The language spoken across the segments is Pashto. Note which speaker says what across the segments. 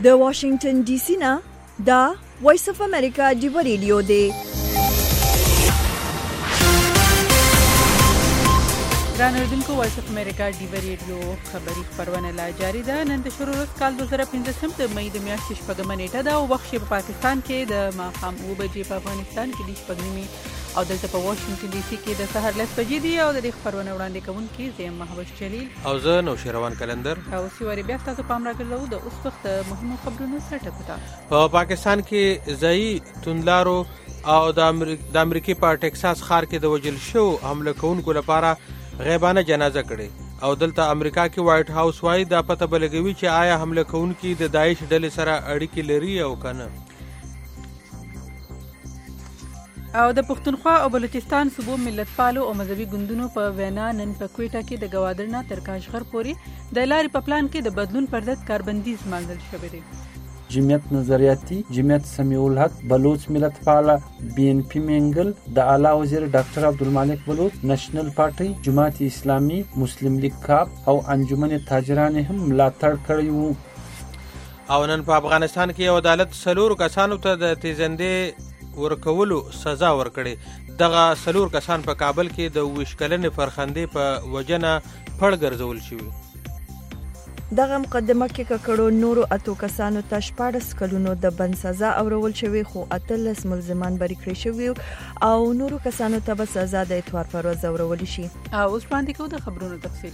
Speaker 1: د واشنگټن ډي سي نه دا وایس اف امریکا ډیو ریډیو دی.
Speaker 2: ګران اوریدونکو، وایس اف امریکا ډیو ریډیو خبری خبرونه لا جاری ده. نن د شروع ورځ کال 2015 د مې د میاشتې 6 نیټه ده او وخت په پاکستان کې د ماښام 9 بجې، په افغانستان کې د 6 او دلته په واشنگټن ډي سي کې د سحر 10 بجې دي. او د دې خبرونه وړاندې کوونکي زه محبوب جلیل
Speaker 3: او زه نوشیروان کلندر.
Speaker 2: او سیوري بیا تاسو پام راګرځو د اوس وخت مهمو خبرونو سره ټکوتا.
Speaker 3: په پاکستان کې ځایي توندلارو او د امریکای په ټکساس ښار کې د وجل شو حمله کوونکو لپاره غیبانه جنازه کړي او دلته امریکا کې وایټ هاوس وايي دا پته بلګوي چې آیا حمله کوونکي د داعش ډلې سره اړیکې لري او کنه.
Speaker 2: او د پښتونخوا او بلوچستان صوبو ملتپالو او مذهبي ګوندونو په وینا نن په کوټه کې د گوادر نه تر کاشغر پورې د لارې په پلان کې د بدلون پر ضد کاربندیز مانځل شوی دی.
Speaker 4: جمعیت نظریاتی، جمعیت سمیع الحق، بلوچ ملت پاله، BNP منگل، د اعلی وزیر ډاکټر عبدالمالک بلوچ، نېشنل پارټي، جماعت اسلامي، مسلم لیگ کاپ او انجمن تاجران هم ملاتړ کړی وو.
Speaker 3: او نن په افغانستان کې یو عدالت 4 کسانو ته د تیزندې ورکولو سزا ورکړي. دغه 4 کسان په کابل کې د 20 کلنې فرخندې په وجنه پړ ګرځول شوي.
Speaker 1: دغه مقدمه کې ککړو نورو اتو کسانو ته 14 کلونو د بند سزا اورول شوی، خو 18 ملزمان بری کړی شوی او نورو کسانو ته به سزا د اتوار پر ورځ اورول شي.
Speaker 2: او اوس باندې کوم د خبرونو تفصیل.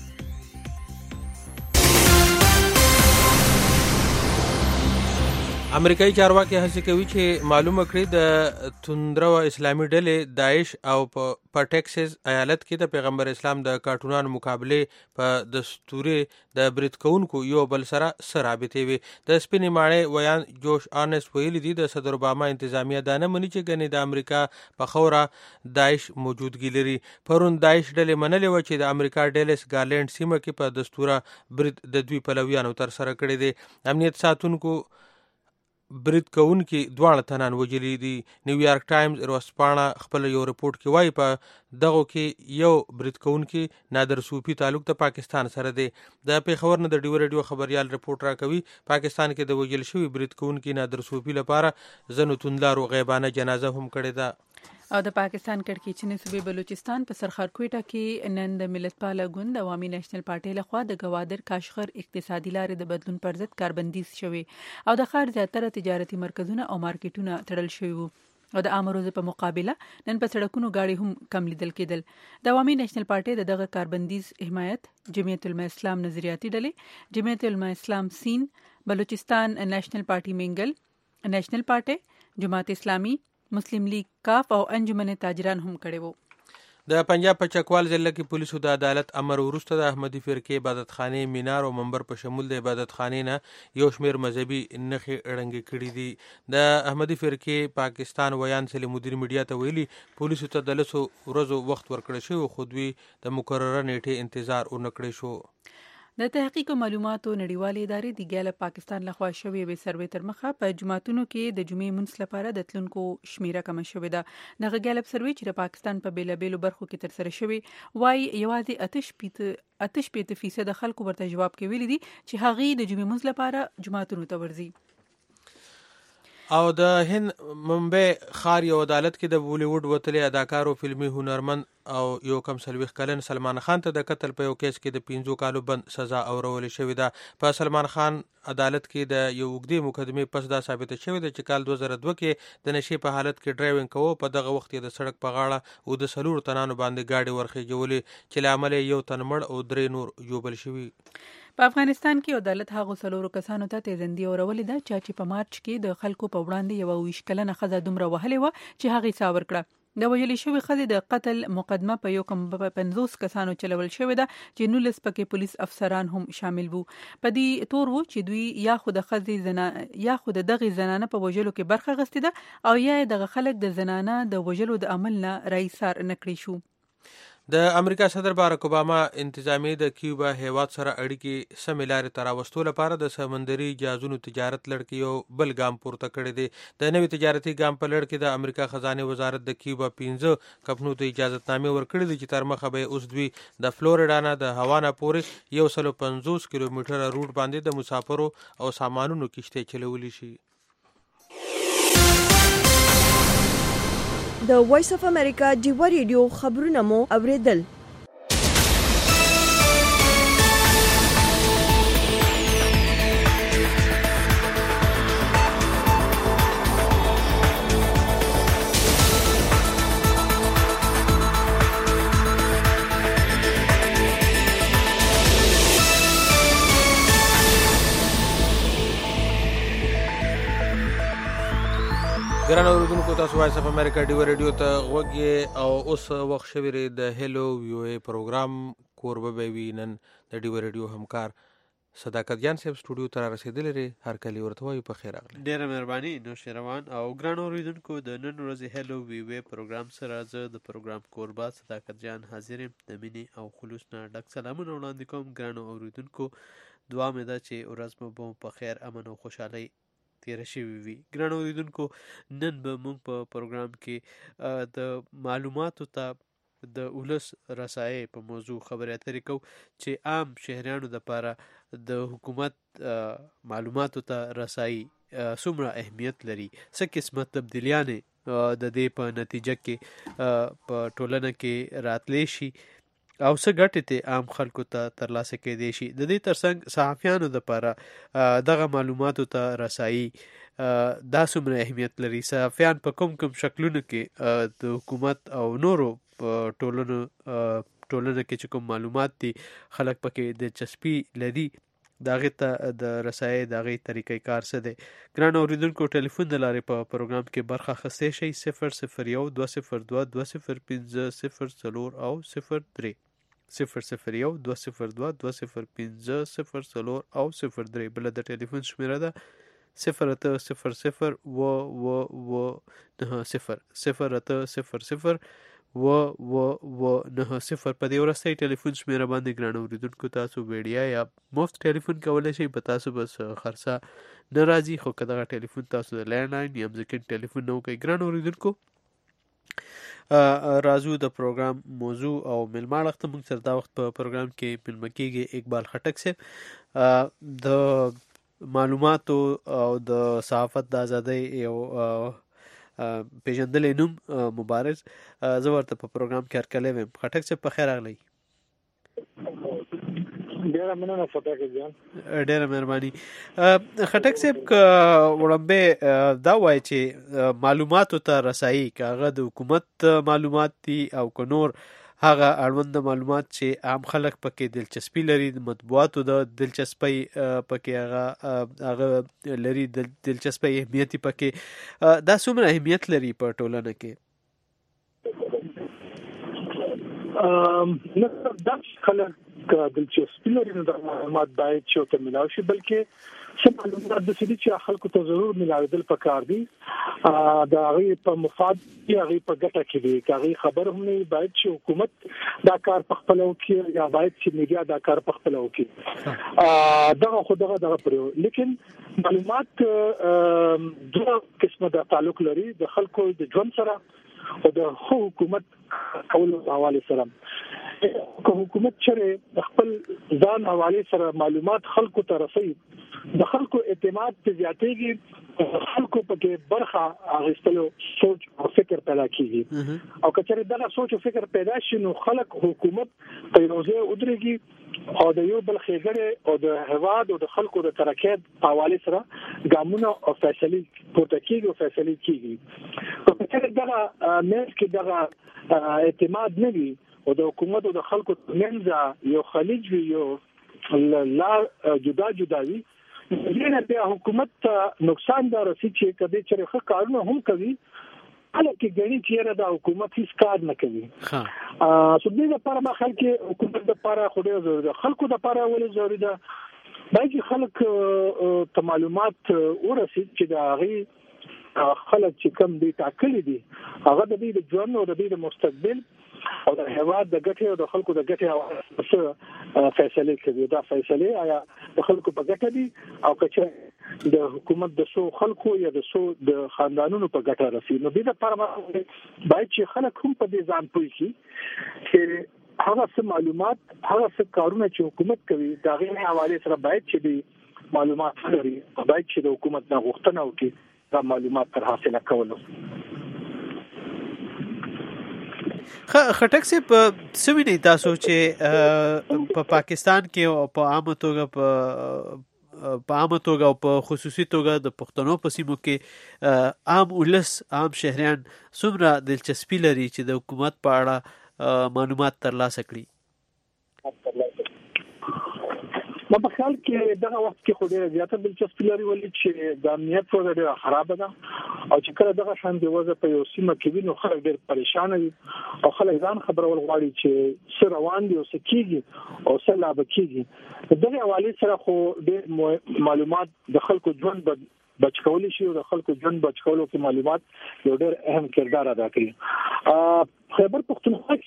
Speaker 3: امریکایي چارواکي هڅه کوي چې معلومه کړي د توندرو اسلامي ډلې داعش او په ټکساس ایالت کې د پیغمبر اسلام د کارټونانو مقابله په دستوري د برید کوونکو یو بل سره رابطې وي. د سپینې ماڼۍ ویان جوش آرنس ویلي دي د صدر اوباما انتظامیه دا نه مني چې ګنې د امریکا په خوره داعش موجودګي لري. پرون داعش ډلې منلې و چې د امریکا ډیلس ګارلینډ سیمه کې په دستوره برید د دوی پلویانو تر سره کړی دی. امنیت ساتونکو برید کوونکي 2 تنان وجلی دي. نیویارک ټایمز ورځپاڼه خپل یو رپورت کې وایي په دغه کې یو برید کوونکي نادر صوفي تعلق د پاکستان سره دی. د پیښور نه د ډیو ریډیو خبريال رپورت راکوي پاکستان کې د وجل شوی برید کوونکي نادر صوفي لپاره زنو توندلارو غیبانه جنازه هم کړې ده.
Speaker 2: او د پاکستان کړکېچنې صوبې بلوچستان په سرخار کوټه کې نن د ملتپاله ګوند عوامي نېشنل پارټي لخوا د گوادر کاشغر اقتصادي لارې د بدلون پر ضد کاربندیز شوی او د ښار زیاتره تجارتي مرکزونه او مارکیټونه تړل شوي وو. او د عام ورځې په مقابله نن په سړکونو گاډي هم کم لیدل کېدل. د عوامي نېشنل پارټي دغه کاربندیز حمایت جمعیت العلماء اسلام نظریاتي ډلې، جمعیت العلماء اسلام سین، بلوچستان نېشنل پارټي منگل، نېشنل پارټي، جماعت اسلامي، مسلم لیگ کاف او انجمن تاجران هم کړي وو.
Speaker 3: د پنجاب په چکوال ضلع کې پولیسو د عدالت امر وروسته د احمدي فرقې عبادتخانې مینار او منبر په شمول د عبادتخانې نه یو شمیر مذهبي نښې ړنګې کړي دي. د احمدي فرقې پاکستان ویان سلی مدیر میډیا ته ویلي پولیسو ته د 10 ورځو وخت ورکړی شو خو دوی د مقرره نیټې انتظار ونکړی شو.
Speaker 2: د تحقیق او معلوماتو نړیوالې ادارې د ګالپ پاکستان لخوا شوې وې سروې تر مخه په جمعتونو کې د جمعې منځ لپاره د تلونکو شمیره کم شوې ده. دغه ګالپ سروې چې د پاکستان په بیلابېلو برخو کې تر سره شوې وایي یوازې 88% خلکو ورته جواب کې ویلي دي چې هغه د جمعې منځ لپاره جمعتونو ته ورځي.
Speaker 3: او د هند ممبئی ښار یو عدالت کې د بولیوډ وتلي اداکار او فلمي هنرمند او یو کم 40 کلن سلمان خان ته د قتل په یو کیس کې د 15 کالو بند سزا اورول شوې ده. په سلمان خان عدالت کې د یو وګړي مقدمه پس دا ثابت شوې ده چې کال 2002 کې د نشي په حالت کې ډرایوینګ کوو. په دغه وخت کې د سړک په غاړه او د 4 تنانو باندې گاډي ورخېجولې چې لامل یو تن مړ او 3 نور ژوبل شوي.
Speaker 2: په افغانستان کې عدالت هغو 4 کسانو ته تیزندې اورولې ده چې په مارچ کې د خلکو په وړاندې یو 20 کلنه ښځه دومره وهلې وه چې هغې سا ورکړه. د وژلې شوې ښځې د قتل مقدمه په یو کم 50 کسانو چلول شوې ده چې 19 پکې پولیس افسران هم شامل وو. په دې تور وو چې دوی یا خو د دغه زنانه په وژلو کې برخه اخیستې ده او یا دغه خلک د زنانه د وژلو د عمل نه رایسار نکړي شو.
Speaker 3: د امریکا صدر بارک اوباما انتظامیه د کیوبا هیواد سره اړیکې سمې لارې ته راوستو لپاره د سمندري جهازونو تجارت لړ کې یو بل ګام پورته کړی دی. د نوي تجارتي ګام په لړ کې د امریکا خزانه وزارت د کیوبا 15 کمپنیو ته اجازهنامې ورکړې دي چې تر مخه به اوس دوی د فلوریډا نه د هوانا پورې 150 کیلومتره روټ باندې د مسافرو او سامانونو کشتۍ چلولی شي.
Speaker 1: د وایس اف امریکا ډیوا ریډیو خبرونه مو اوریدل.
Speaker 3: ګران اوریدونکو تاسو وایس اف امریکا ډیوا ریډیو ته غوږی او اوس وخت شوی د هلو ویو ای پروګرام کوربه به وي. نن د ډیوا ریډیو همکار صداقت جان صاحب سټوډیو ته رسیدلی لري. هر کلی ورته وایو په خیر راغلی.
Speaker 5: ډیره مهرباني نوشیروان او ګران اوریدونکو د نن ورځې هلو ویو ای پروګرام سره زه د پروګرام کوربه صداقت جان حاضر یم. د مینې او خلوص نه ډک سلامونه وړاندې کوم. ګران اوریدونکو دعا مې ده چې ورځ مو په خیر امن او خوشحالۍ تیره شوي وي. ګران اوریدونکو نن به موږ په پروګرام کې د معلوماتو ته د ولس رسایي په موضوع خبرې اترې کوو چې عام شهریانو دپاره د حکومت معلوماتو ته رسایي څومره اهمیت لري، څه قسمه تبدیلیانې د دې په نتیجه کې په ټولنه کې راتلی شي او څه ګټې ته عام خلکو ته ترلاسه کېدی شي. د دې ترڅنګ صحافیانو دپاره دغه معلوماتو ته رسایي دا څومره اهمیت لري، صحافیان په کوم شکلونو کې د حکومت او نورو ټولنو کې چې کوم معلومات دي خلک پکې دلچسپي لري، د هغې ته د رسایي د هغې طریقې کار څه دی. ګران اوریدونکو ټلیفون د لارې په پروګرام کې برخه اخیستی شئ 001 202 205 04 او 03 001 202 205 04 او 03. بله د ټلیفون شمیره ده 0800 08000 په دې وروستۍ ټلیفون شمیره باندې ګران اوریدونکو تاسو ویډیا یا مفت ټلیفون کولی شئ. په تاسو بس خرڅه نه راځي، خو که دغه ټلیفون تاسو د لینډلاین یا مځکن ټلیفون نه وکړئ. ګران اوریدونکو راځو د پروګرام موضوع او میلمه اړخ ته. موږ سره دا وخت په پروګرام کې میلمه کېږي اقبال خټک صاحب. د معلوماتو او د صحافت د ازادۍ یو پیژندلی نوم مبارز، زه ورته په پروګرام کې هرکلی ویم. خټک صاحب په خیر راغلی.
Speaker 6: ډیره مننه فتاقت جان.
Speaker 5: ډیره مهرباني. خټک صاحب که وړاندې دا وایي چې معلوماتو ته رسایي که هغه د حکومت معلومات دي او که نور هغه اړوند معلومات چې عام خلک پکې دلچسپي لري، د مطبوعاتو د دلچسپۍ پکې هغه لري، د دلچسپۍ اهمیت پکې دا څومره اهمیت لري په ټولنه کې؟
Speaker 6: دا خلک دلچسپي لري نو د معلومات باید چې ورته ملاو شي، بلکې څه معلومات داسې دي چې خلکو ته ضرور ملاوېدل پکار دي، د هغې په مفاد دي، هغې په ګټه کې دي. که هغې خبر هم نه باید چې حکومت دا کار پخپله وکړي یا باید چې میډیا دا کار پخپله وکړي، دغه خو دغه پرې. لیکن معلومات دوه قسمه د تعلق لري، د خلکو د ژوند سره او د حکومت کولو حواله سره. که حکومت چېرې خپل ځان حواله سره معلومات خلکو ته رسوي، د خلکو اعتماد ته زیاتېږي، خلکو پکې برخه اخیستلو سوچ او فکر پیدا کیږي. او که چېرې دغه سوچ او فکر پیدا شي نو خلک حکومت په یو ځای ودرېږي او د یو بل ښېګڼې او د هېواد او د خلکو د ترقۍ په حوالې سره ګامونه او فیصلې پورته کېږي او فیصلې کېږي. که چېرې دغه منځ کې دغه اعتماد نه وي او د حکومت او د خلکو ترمنځ یو خلیج وي، یو لار جدا وي، نه بیا حکومت ته نقصان دا رسي چې کله چې ښه کارونه هم کوي خلک ګڼي چې دا حکومت هیڅ کار نه کوي. سو دې لپاره ما خلک حکومت لپاره خو ډېر ضروري ده، خلکو لپاره ولې ضروري ده باید خلک ته معلومات ورسي چې دا هغه خلک چې کوم دي ټاکلي دي هغه د دې د ژوند او د دې د مستقبل او د هیواد د ګټې او د خلکو د ګټې او فیصله کوي. دا فیصله آیا د خلکو په ګټه دي او که د حکومت د سو خلکو یا د سو د خاندانونو په ګټه رسي. نو دې لپاره باید چې خلک هم په دې ځان پوه شي چې هغه څه معلومات هغه څه کارونه چې حکومت کوي دا غي حواله سره باید چې دی معلومات لري، باید چې د حکومت نه غوښتنه وکړي دا معلومات تر حاصله کولو.
Speaker 5: خټک سي په سوینه تاسو چې په پاکستان کې او په عامه توګه او په خصوصي توګه د پښتنو په سیمو کې عام ولس عام شهريان څومره دلچسپي لري چې د حکومت په اړه معلومات ترلاسه کړي؟
Speaker 6: ما په خیال کې دغه وخت کې خو ډېر زیاته دلچسپي لري ولې چې د امنیت وضع ډېره خراب ده او چې کله دغه شان دی وضع په یو سیمه کې وي نو خلک ډېر پریشان دي او خلک ځان خبرول غواړي چې څه روان دي او څه کیږي او څه لا بکیږي. دغه حواله سره خو ډېر معلومات د خلکو ژوند بچ کولای شي او د خلکو ژوند بچ کولو کې معلومات یو ډېر اهم کردار ادا کوي. خیبر پختونخوا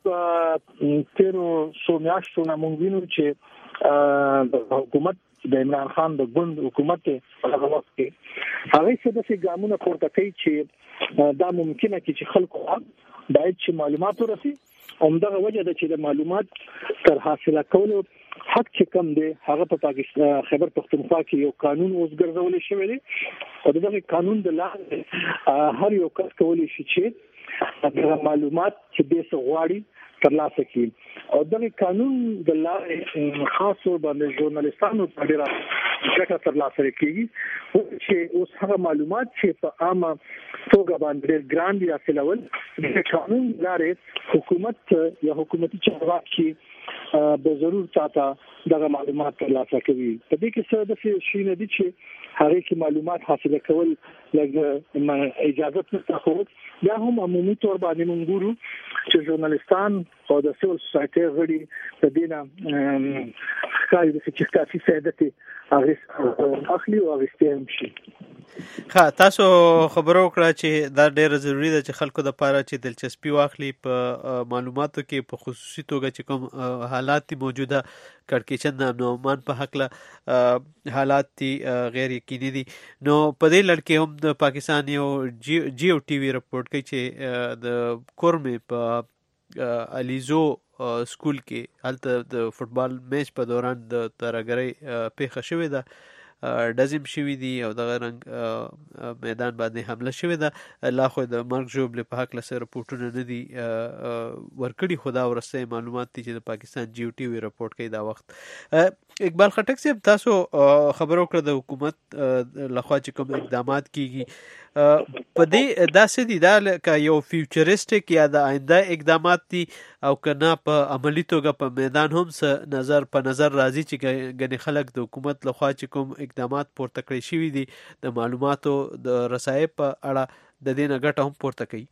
Speaker 6: کې تیرو سومیاشتو نمونګینو چې د حکومت د عمران خان د ګوند حکومت په هغه وخت کې هغه څه د ګامونو پورته کوي چې دا ممکنه چې خلکو باید چې معلومات ورسي همدغه وجه ده چې د معلومات تر حاصله کولو حق چې کم دی هغه په پاکستان خیبر پختونخوا کې یو قانون اوس ګرځول شوی دی او دغه قانون د لاندې هر یو کس کولی شي چې د معلومات چې به غواړي ترلاسه کړي او دغه قانون د لارې خاصو باندې ژورنالستانو په ډیره ګټه ترلاسه کړي چې اوس هغه معلومات چې په عامه توګه باندې ګران دي حاصلول د قانون لارې حکومت یا حکومتي چارواکي به ضرور چاته دغه معلومات ترلاسه کوي. په دې کې څه د شي نه دي چې هغه کې معلومات حاصل کول لږ اجازه نشته خو بیا هم عمومي تور باندې مونږ ګورو چې ژورنالستان او د سیول سوسایټي غړي د دینه ښکاري د چې سیادتي هغه اخلي او هغه شي.
Speaker 5: تاسو خبرو کړه چې دا ډېر ضروری ده چې خلکو د پاره چې دلچسپي واخلي په معلوماتو کې په خصوصي توګه چې کوم حالات موجوده کړکېچن د امن او امان په حق له حالات غیر یقیني دي. نو په دې لړ کې هم د پاکستان یو جیو ټي وي رپورټ کوي چې د کورمې په الیزو سکول کې هلته د فوتبال میچ په دوران د ترهګرۍ پیښه شوې ده، ډزم شوی دی او دغه رنګ میدان باندې حمله شوی ده. لا خو د مرګ ژوبلې په حق له رپورټونه نه دي ورکړي، خو دا ورسته معلومات دي چې د پاکستان جیو ټي وي رپورټ کوي دا وخت. اقبال خټک صاحب تاسو خبرو کړه د حکومت لخوا چې کوم اقدامات کیږي په دې داسې دي دا که یو فیوچریسټک یا د آینده اقدامات دي او کنه په عملی توګه په میدان هم څه په نظر راځي چې ګنې خلک د حکومت لخوا چې کوم اقدامات پورته کړی شوي دي د معلوماتو د رسایۍ په اړه د دې نه ګټه هم پورته کوي؟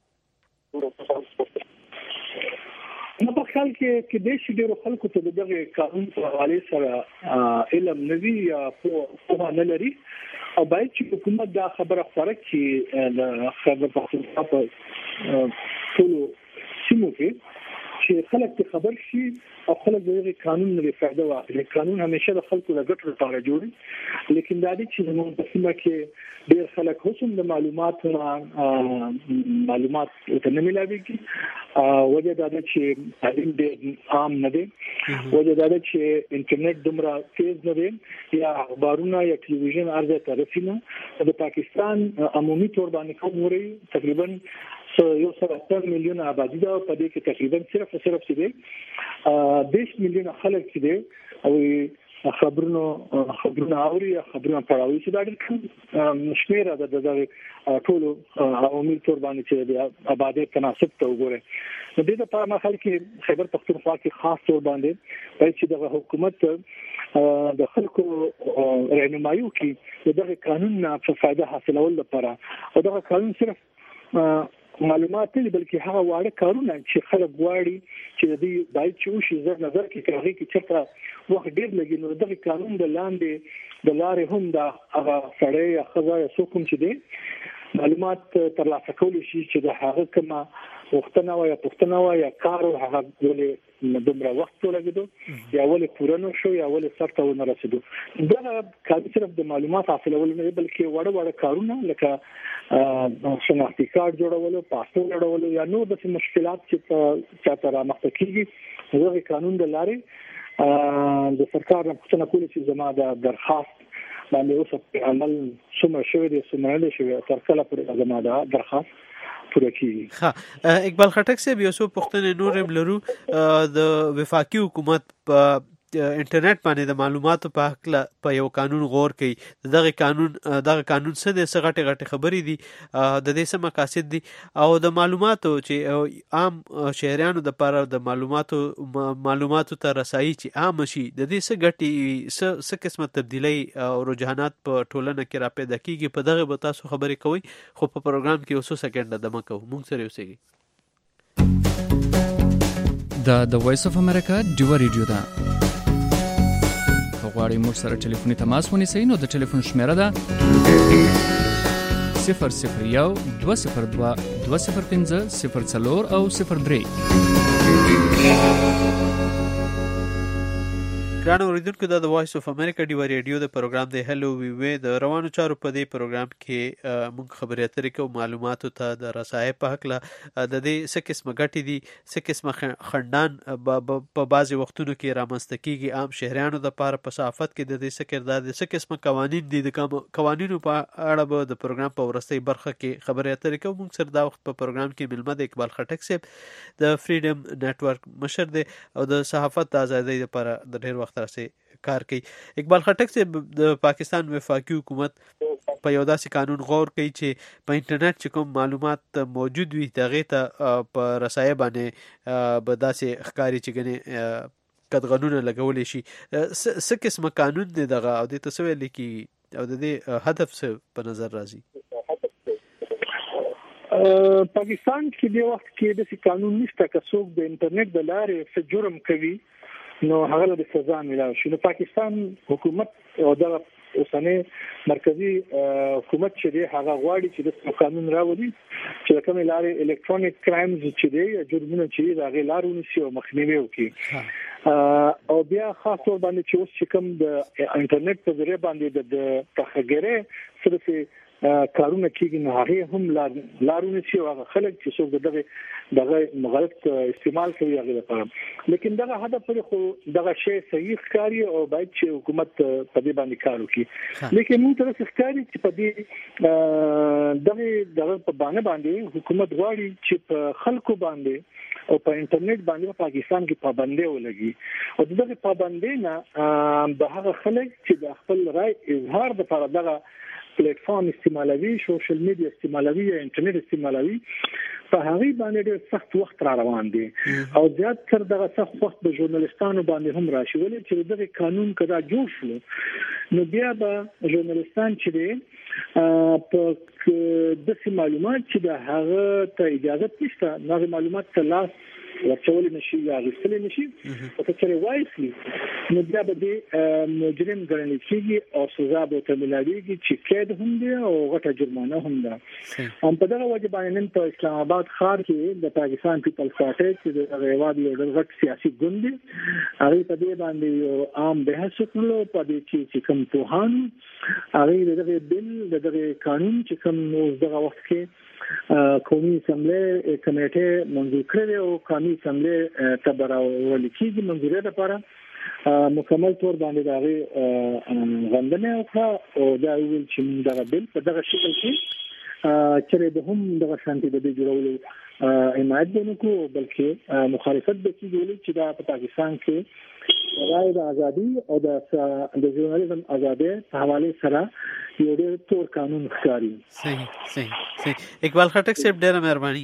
Speaker 6: نو په خیال کې د شي ډیرو خلکو ته دغه قانون په حواله سره علم نوي یا په نه لري او باید چې حکومت دا خبره خبره چې د خبر پښتونخوا په ټول سیمو کې چې خلک خبر شي او خلک دغه قانون لري فائدہ واخلي. قانون همیشه د خلکو لپاره لپاره جوړي لیکن دا دي چې موږ په سیمه کې ډېر خلک هم د معلومات ته نه ملاويږي. وجه دا ده چې تعلیم ډېر عام نه دی، وجه دا ده چې انټرنیټ دومره تیز نه دی یا اخبارونه یا ټلویزیون ارزه تعرفي نه د پاکستان عمومي تور باندې کوم وری تقریبا 170 میلیون آبادی ده په دې کې تقریبا صرف چې دی 10 میلیون خلک چې دی او خبرونه اوري خبرونه پړاوي چې دا ډېر شمیره ده د ټول عمومي تور باندې چې د آبادی تناسب ته وګوره. نو د دې په مخال کې خیبر پختونخوا کې خاص تور باندې چې د حکومت د خلکو رهنمایي کوي دغه قانون نه فائدہ حاصلول لپاره او دغه قانون صرف معلومات نه بلکې هغه واړه کارونه چې خلک غواړي چې د دې باید چې وشي زر نظر کې کوي چې چرته وخت ډېر لګي نو دغه قانون د لاندې د لارې هم د هغه سړی یا خزا یا څوک چې دی معلومات ترلاسه کول شي چې د هغه کومه وختونه یا کار هغه ولې دومره وخت ولګیدو یا ولې پورانو شو یا ولې سرته ونه رسیدو. دا کار صرف د معلومات حاصلول نه بلکې وړ کارونه لکه شناختی کارت جوړول، پاسپورت جوړول یا نور د مشکلات چې چاته رامخته کیږي هغه قانون د لارې د سرکار نه پوښتنه کوي چې زما د درخواست باندې اوس په عمل څومره شوی دی څومره نه شوی تر کله پورې زما د درخواست پوره کیږي.
Speaker 5: ها اقبال خټک صاحب یو څو پوښتنې نور هم لرو. د وفاقي حکومت په انټرنیټ باندې د معلوماتو په حق په یو قانون غور کوي. دغه قانون څه دي، څه غټه خبرې دي، د دې څه مقاصد دي او د معلوماتو چې عام شهريانو د لپاره د معلوماتو ته رسایي چې عام شي، د دې څه ګټي څه قسمه تبدیلی او رجحانات په ټولنه کې را پیدا کیږي، په دغه به تاسو خبرې کوئ. خو په پروګرام کې اوسو سکند دمه کوو موږ سره اوسئ.
Speaker 7: د وایس اف امریکا ډیو ریډیو ده. غواړئ موږ سره ټلیفوني تماس ونیسئ نو د ټلیفون شمیره ده 001 202 205 04 او 03.
Speaker 5: ګرانو اوریدونکو دا د وایس اف امریکا ډیو ریډیو د پروګرام دی هلو وی وی. د روانو چارو په دې پروګرام کې موږ خبرې اترې کوو معلوماتو ته د رسایي په حق د دې څه قسمه ګټې دي، څه قسمه خندان په بعضې وختونو کې رامنځته کیږي عام شهریانو دپاره، په صحافت کې د دې څه کردار دی، څه قسمه قوانین دي. د قوانینو په اړه به د پروګرام په وروستۍ برخه کې خبرې اترې کوو. موږ سره دا وخت په پروګرام کې مېلمه د اقبال خټک صاحب د فریډم نیټورک مشر دی او د صحافت د ازادۍ لپاره د ډېر وخت راځي کار کوي. اقبال خټک صاحب د پاکستان وفاقي حکومت په یو داسې قانون غور کوي چې په انټرنیټ چې کوم معلومات موجود وي دغه ته په رسایي باندې به داسې ښکاري چې ګنې قدغنونه لګولی شي. څه قسمه قانون دی دغه او دې ته څه ویل کېږي او د دې هدف څه په نظر راځي؟
Speaker 6: پاکستان کې د وخت کې د قانون نشته که څوک د انټرنیټ د لارې څه جرم کوي نو هغه د سزا ملاوي شي. نو پاکستان حکومت او د اوسنۍ مرکزی حکومت چې دی هغه غواړي چې د قانون راوړي چې کومه لارې الکترونیک کرایمز چې دی جرمونه چې دی هغه لارونه شي او مخنیوي وکړي. او بیا خاص تور باندې چې اوس کوم د انټرنیټ په ذریعہ باندې د تخګره صرف کارونه کیږي نو هغه هم لارونه شي او هغه خلک چې څوک دغه مغلط استعمال کوي هغه لپاره. لیکن دغه هدف لري خو دغه شی صحیح ښکاري او باید چې حکومت په دې باندې کار وکړي. لیکن موږ تر څه ښکاري چې په دې دغه په باندې حکومت غواړي چې په خلکو باندې او په انټرنیټ باندې په پاکستان کې پابندي ولګي او دغه پابندي نه به هغه خلک چې د خپل رائے اظهار لپاره دغه پلیټ فارم استعمالوي، سوشل میډیا استعمالوي یا انټرنیټ استعمالوي، په هغه باندې ډېر سخت وخت را روان دي او زیات تر دغه سخت وخت به ژورنالیستانو باندې هم راشي. ولې چې دغه قانون کدا جوړ شو نو بیا به ژورنالیستان چې دي په د معلومات چې د هغه ته اجازه نشته نو معلومات ته لاس ورچول نشي یا غوښتل نشي او ته چې وایسي نو بیا به د مجرم ګڼل کېږي او سزا به ته ملاويږي چې قید هم دی او غټه جرمانه هم ده. هم په دغه وجه باندې نن په اسلام آباد ښار کې د پاکستان پیپلز پارټي چې د هیواد یو غټ سیاسي ګوند دی هغه په دې باندې یو عام بحث وکړو په دې چې کوم توهان هغه دغه بل دغه قانون چې کوم دغه وخت کې قومي اسمبلی کمیټه منظور کړې او قومي اسمبلی تبراول کېږي منظورې لپاره مکمل تور باندې دغه غندنه وکړه او دا ویل چې دغه بل په دغه شکل کې چې د هم دغه شانتي د جوړولو حمایت ونکو بلکې مخالفت به کیږي چې دا په پاکستان کې رائے د ازادي او د ژورنالیزم ازادي په حواله سره یو ډېر تور قانون ښکاري.
Speaker 5: صحیح. اقبال خټک صاحب ډېره مهرباني.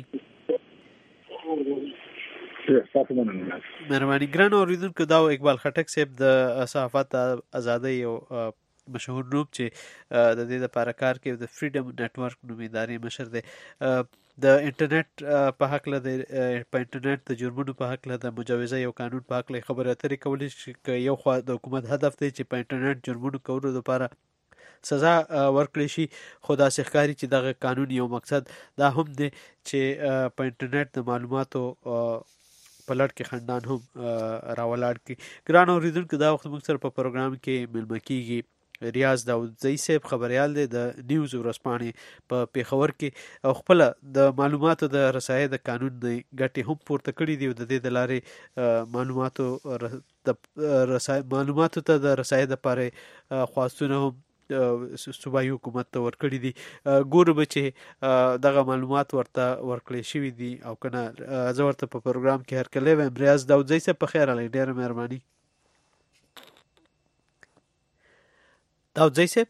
Speaker 5: مهرباني. ګرانو اوریدونکو دا اقبال خټک صاحب د صحافت ازادي او مشهور نوم چې د دې لپاره کار کوي د فریډم نیټورک نومي ادارې مشر دی. د انټرنیټ په حق له په انټرنیټ د جرمونو په حق له د مجوزه یو قانون په حق له خبرې اترې کولې چې یو خوا د حکومت هدف دی چې په انټرنیټ جرمونو کولو لپاره سزا ورکړي شي. خو داسې ښکاري چې دغه قانون یو مقصد دا هم دی چې په انټرنیټ د معلوماتو په لړ کې خندان هم راولاړ کړي. ګران اورېدونکو دا وخت موږ سره په پروګرام کې ملمه کیږي ریاض داودزی صاحب، خبریال دی د نیوز ورځپاڼې په پیښور کې، او خپل د معلوماتو د رسایۍ د قانون د ګټې هم پورته کړي دي او د دې د لارې معلوماتو ته د رسایۍ دپاره خواستونه هم صوبایي حکومت ته ورکړي دي. ګورو به چې دغه معلومات ورته ورکړی شوي دي او که نه. زه ورته په پروګرام کې هرکلی وایم. ریاض داودزی صاحب په خیر راغلی، ډېره مهرباني. داودزی صاحب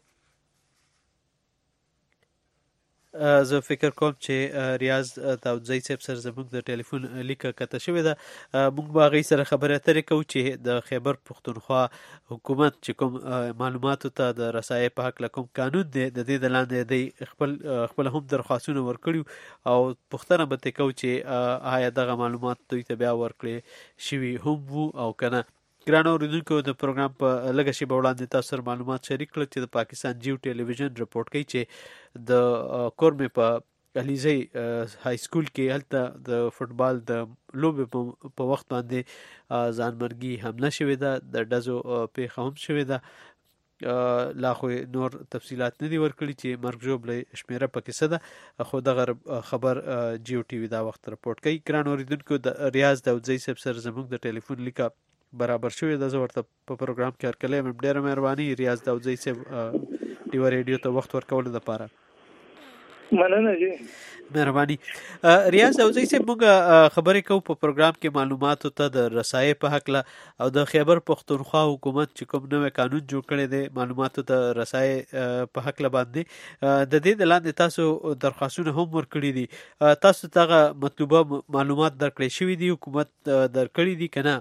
Speaker 5: زه فکر کوم چې ریاض داودزی صاحب سره زموږ د ټلیفون لیکه کته شوې ده. موږ به هغوی سره خبرې اترې کوو چې د خیبر پښتونخوا حکومت چې کوم معلوماتو ته د رسایۍ په هکله کوم قانون دی، د دې د لاندې دی خپل هم درخواستونه ورکړي او پوښتنه به ترې کوو چې آیا دغه معلومات دوی ته بیا ورکړی شوي هم وو او که نه. ګرانو اورېدونکو، د پروګرام په لږه شیبه وړاندې تاسو سره معلومات شریک کړل چې د پاکستان جیو ټلویزیون رپورټ کوي چې د کورمې په علیزی های سکول کې هلته د فوټبال د لوبې په وخت باندې ځانمرګي حمله شوې ده، د ډزو پیښه هم شوې ده. لا خو نور تفصیلات نه دي ورکړي چې مرګ ژوبله شمیره پکې څه ده، خو دغه خبر جیو ټي وي دا وخت رپورټ کوي. ګرانو اورېدونکو، د ریاض داودزی صاحب سره زموږ د ټلیفون لیکه برابر شوې ده. زه ورته په پروګرام کې هرکلی یم. ډېره مهرباني ریاض داودزی صاحب ډیوه ریډیو ته وخت ورکولو دپاره.
Speaker 8: مننه جی،
Speaker 5: مهرباني. ریاض داودزی صاحب، موږ خبرې کوو په پروګرام کې معلوماتو ته د رسایۍ په هکله او د خیبر پښتونخوا حکومت چې کوم نوی قانون جوړ کړی دی معلوماتو ته رسایۍ په هکله باندې، د دې د لاندې تاسو درخواستونه هم ورکړي دي. تاسو دغه مطلوبه معلومات درکړی شوي دي، حکومت درکړي دي که نه؟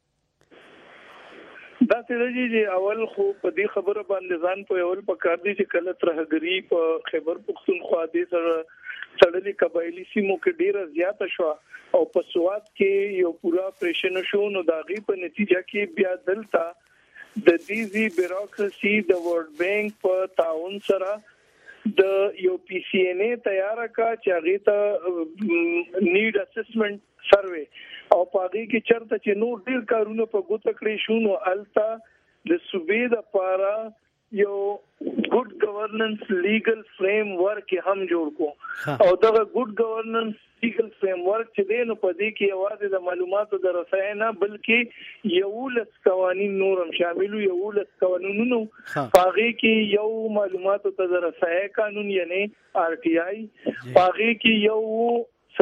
Speaker 8: دا څه دی اول خو په دې خبره باندې ځان په اول پکار دي چې کله ترهګری په خیبر پښتونخوا دې سره تړلې قبایلی سیمو کې ډیره زیاته شو او په سواد کې یو پورا اپریشن شو، نو دا غي په نتیجه کې بیا دلته د دې بیروکراسي د ورلد بانک په تعاون سره د یو پی سی ان ای تیار کا چې هغه ته نیډ اسسمنت سروې او پاګي کې چرته چې نور ډیر کارونه په ګوته کړی شو، نو التا د صوبې د پارا یو ګډ گورننس لیګل فریم ورک هم جوړ کو او دغه ګډ گورننس لیګل فریم ورک چې دی نو په دې کې یوازې د معلوماتو د رسایۍ نه بلکې یو لس قوانین نور هم شامل یو لس قوانینونو پاګي کې یو معلوماتو ته رسایۍ قانون یعنی آر ټی آی، پاګي کې یو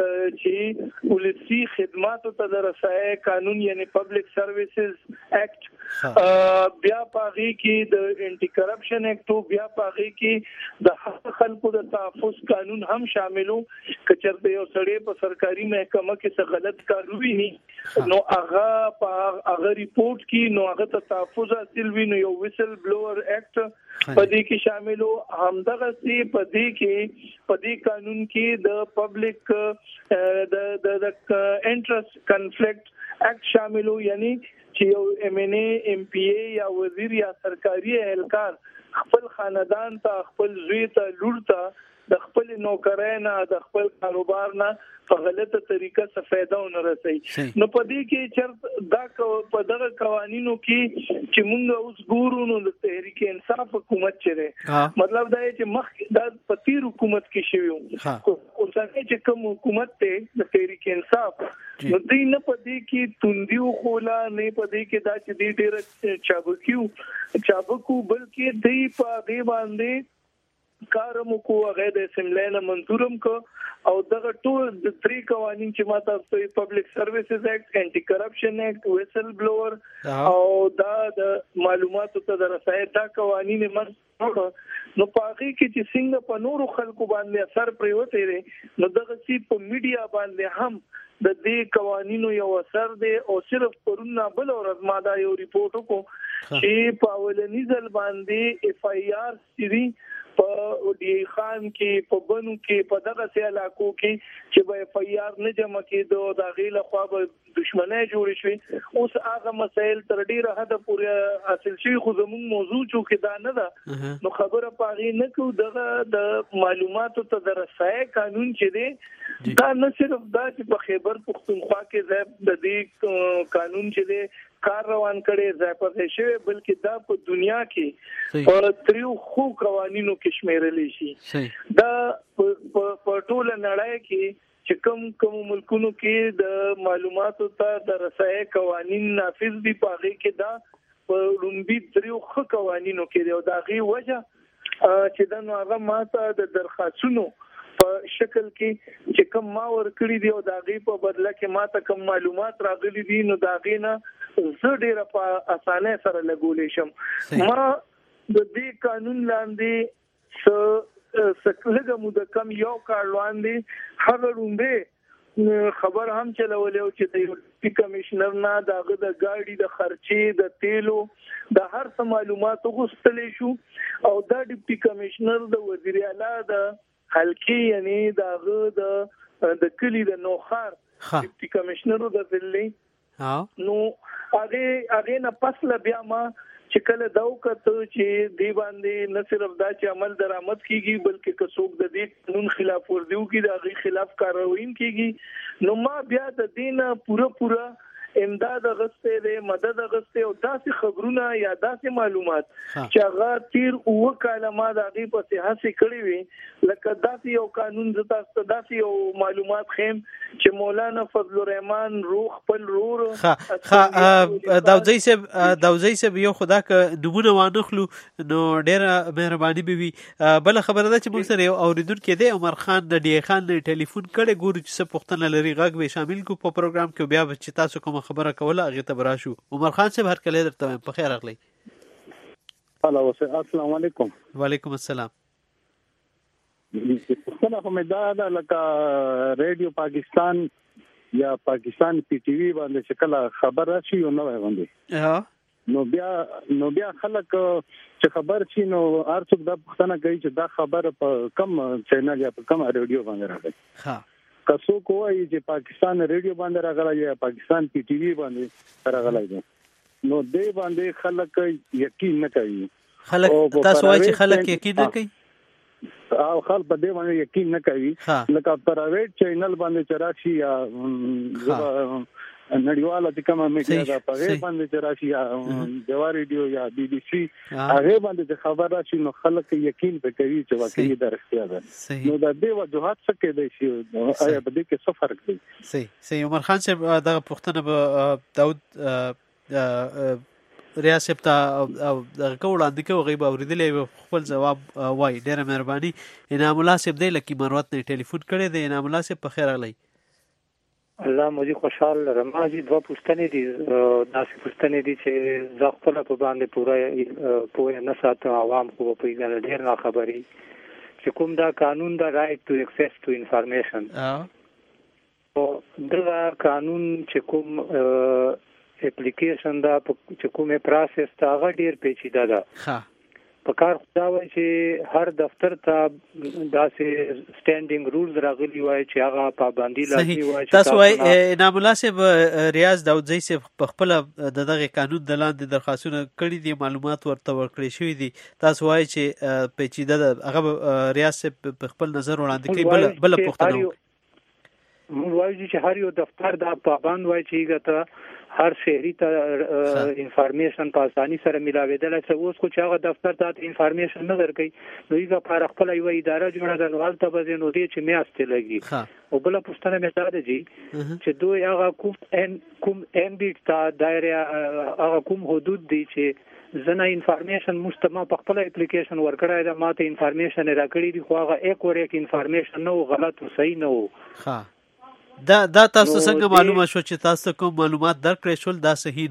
Speaker 8: چې پولیسي خدماتو ته د رسایۍ قانون یعنی پبلک سرویسز ایکټ، بیا پاغي کې د انټي کرپشن ایکټ، بیا پاغي کې د خلکو د تحفظ قانون هم شاملو. کچرته یو سړی په سرکاري محکمه کې څه غلط کار ویني نو هغه ریپورت کې نو هغه ته تحفظ حاصل وي، نو یو ویسل بلوور ایکټ پدې کې شاملو. همدغه سي پدې قانون کې د پبلک د انټرست کنفلیکټ ایکټ شاملو، یعنی چې یو ایم ان ای، ایم پی ای یا وزیر یا سرکاري اهلکار خپل خاندان ته، خپل زوی ته، لور ته د خپل نوکرۍ نه، د خپل کاروبار نه په غلطه طریقه څخه فائدہ ونرسي. نو په دې کې چرته دا په دغه قوانینو کې چې موږ اوس ګورو نو د تحریک انصاف حکومت چره مطلب دا چې مخ د پتیر حکومت کې شوی او څنګه چې کوم حکومت ته د تحریک انصاف نو دې نه په دې کې توندیو خولا نه په دې کې دا چې دې ډېر چابکو بلکې دې په دې باندې کارم کو هغه د اسمبلی منظورم کو او دغه ټول د درې قوانين چې ماته په پبلک سرویسز ایکټ، انټي کرپشن ایکټ، ویسل بلوور او دا د معلوماتو ته د رسایۍ دا قوانين نو پاګي کې چې څنګه په نورو خلکو باندې اثر پریوته دي نو دغه سی په میډیا باندې هم د دې قوانینو یو اثر دی. او صرف پرونه بل ورځ ما دا یو ریپورت وکړ چې په اولنی ځل باندې اف آی آر سری په ډي خان کې په بنو کې په دغه سي علاقو کې چې به فیار نه جمع کېدو د غیله خو به دښمنۍ جوړ شي اوس هغه مسائل تر ډیره حد پورې حاصل شي خو زموږ موضوع چې دا نه ده نو خبره پاغي نه کو دغه د معلوماتو ته د رسای قانون چې دی دا نه صرف دا چې په خیبر پختونخوا کې د دې قانون چې دی کار روان کړي ځای په شوی بلکې دا په دنیا کې په تریو خو قوانینو کې شمیرل شي دا په ټول نړۍ کې چې کوم ملکونو کې د معلوماتو ته د رسای قوانین نافذ دي پاغي کې دا په لومبي تریو خو قوانینو کې دی او دا غي وجه چې دا نو هغه ماته د درخواستونو په شکل کې چې کوم ما ور کړی دی او دا غي په بدله کې ماته کوم معلومات راغلي دي نو دا غي نه زه ډیره په اسانه سره لګولې شم ما د دې قانون لاندې سکلګه مو د کم یو کار لاندې هغه رومبه خبر هم چلولې او چې د ډیپټي کمشنر نه دغه د گاډي د خرچې د تیلو د هر څه معلومات غوښتلې شو او دا ډیپټي کمشنر د وزیر اعلی د حلقې یعنی دغه د کلی د نوخار ډیپټي کمشنر د ضلع نو هغه نه پسله بیا ما چې کله دا وکړه چې دی باندې نه صرف دا چې عمل درآمد کیږي بلکې که څوک د دې قانون خلاف ورزي کوي دا غي خلاف کاروي کیږي نو ما بیا د دینه پوره امداد غسته دی مدد غسته او داسې خبرونه یا داسې معلومات چې هغه تیر او کلمه د غي په صحه کړی وي لکه داسې یو قانون زتا داسې یو معلومات خیم چې مولانا فضل الرحمن روح خپل رور
Speaker 5: داوزی سب یو خدا ک نمونه وانخلو نو ډیره مهرباني به وي بل خبره ده چې موږ سره یو اوریدونکو دی عمر خان د ډي خان ټلیفون کړي ګورو چې څه پوښتنه لري غږ به شامل کو په پروګرام کې بیا چې تاسو کوم خبره کوله هغه ته براشو عمر خان صاحب هر کله درته په خیر اغلی
Speaker 9: السلام علیکم
Speaker 5: وعلیکم السلام
Speaker 9: څنګه کومه دا لکه رادیو پاکستان یا پاکستان پی ټی وی باندې شکل خبر راشي او نو باندې نو بیا خلک چې خبر شي نو ارڅوک دا پښتنه کوي چې دا خبر په کم چینل یا په کم رادیو باندې راغلی کسو کوی چې پاکستان ریډیو باندې راغلی یا پاکستان پی ټی وی باندې راغلی نو دې باندې خلک یقین نه کوي
Speaker 5: خلک تاسو وایي چې خلک یقین نه کوي
Speaker 9: او خلک په دې باندې یقین نه کوي لکه پرایویټ چینل باندې چراشي یا نړیواله چې کومه میډیا ده په هغه باندې چې راشي یا دیوا ریډیو یا بي بي سي هغه باندې خبر راشي نو خلک یقین کوي چې واقعي درسته ده نو د دې وجوهات څه کې دي چې آیا په دې کې څه فرق دی
Speaker 5: صحیح عمر خان صاحب دا پوښتنه به داود ریاست ته دغه وړاندې کوي غیب اوریدلې خپل جواب وای ډیره مهرباني انعام الله صاحب دی لکه مروت نه ټلیفون کړی دی انعام الله صاحب په خیر اغلی
Speaker 10: الله مو دې خوشحال رماجي دوه پوښتنې دي داسې پوښتنې دي چې زه خپل په باندې پوره نه ساتم عوام خو په دې ډېر نه خبري چې کوم دا قانون دا رائټ ټو اکسس ټو انفارمیشن او دا قانون چې کوم اپلیکیشن دا چې کومه پروسس تا هغه ډېر پیچیده ده په کار خدا وای چې هر دفتر ته داسې سټانډینګ رولز راغلي وای چې هغه پابندي لازمي وای
Speaker 5: تاسو وای انعام الله صاحب ریاض داودزی صاحب په خپل دغه قانون د لاندې درخواستونه کړي دي معلومات ورته ورکړي شوی دي تاسو وای چې پیچیده هغه ریاض صاحب په خپل نظر وړاندې کوي بل پوښتنه
Speaker 10: موږ وایو چې هر یو دفتر دا پابند وای چې ګټه هر شهري ته انفارمیشن په اساني سره ملاویدل چې اوس خو چې هغه دفتر ته انفارمیشن نه درکې نو یې په خپل یو اداره جوړه ده نو حالت به نو دې چې میاسته لګي او بل پوښتنه مې دا ده چې دوی هغه کوم امبیټ ته دایره هغه کوم حدود دي چې زنه انفارمیشن مستما په خپل اپلیکیشن ورکړای دا ماته انفارمیشن راکړي دي خو هغه ایک انفارمیشن نو غلط او صحیح نه و
Speaker 5: دا تاسو څنګه معلومه شو چې تاسو کوم معلومات درکړې شول دا صحیح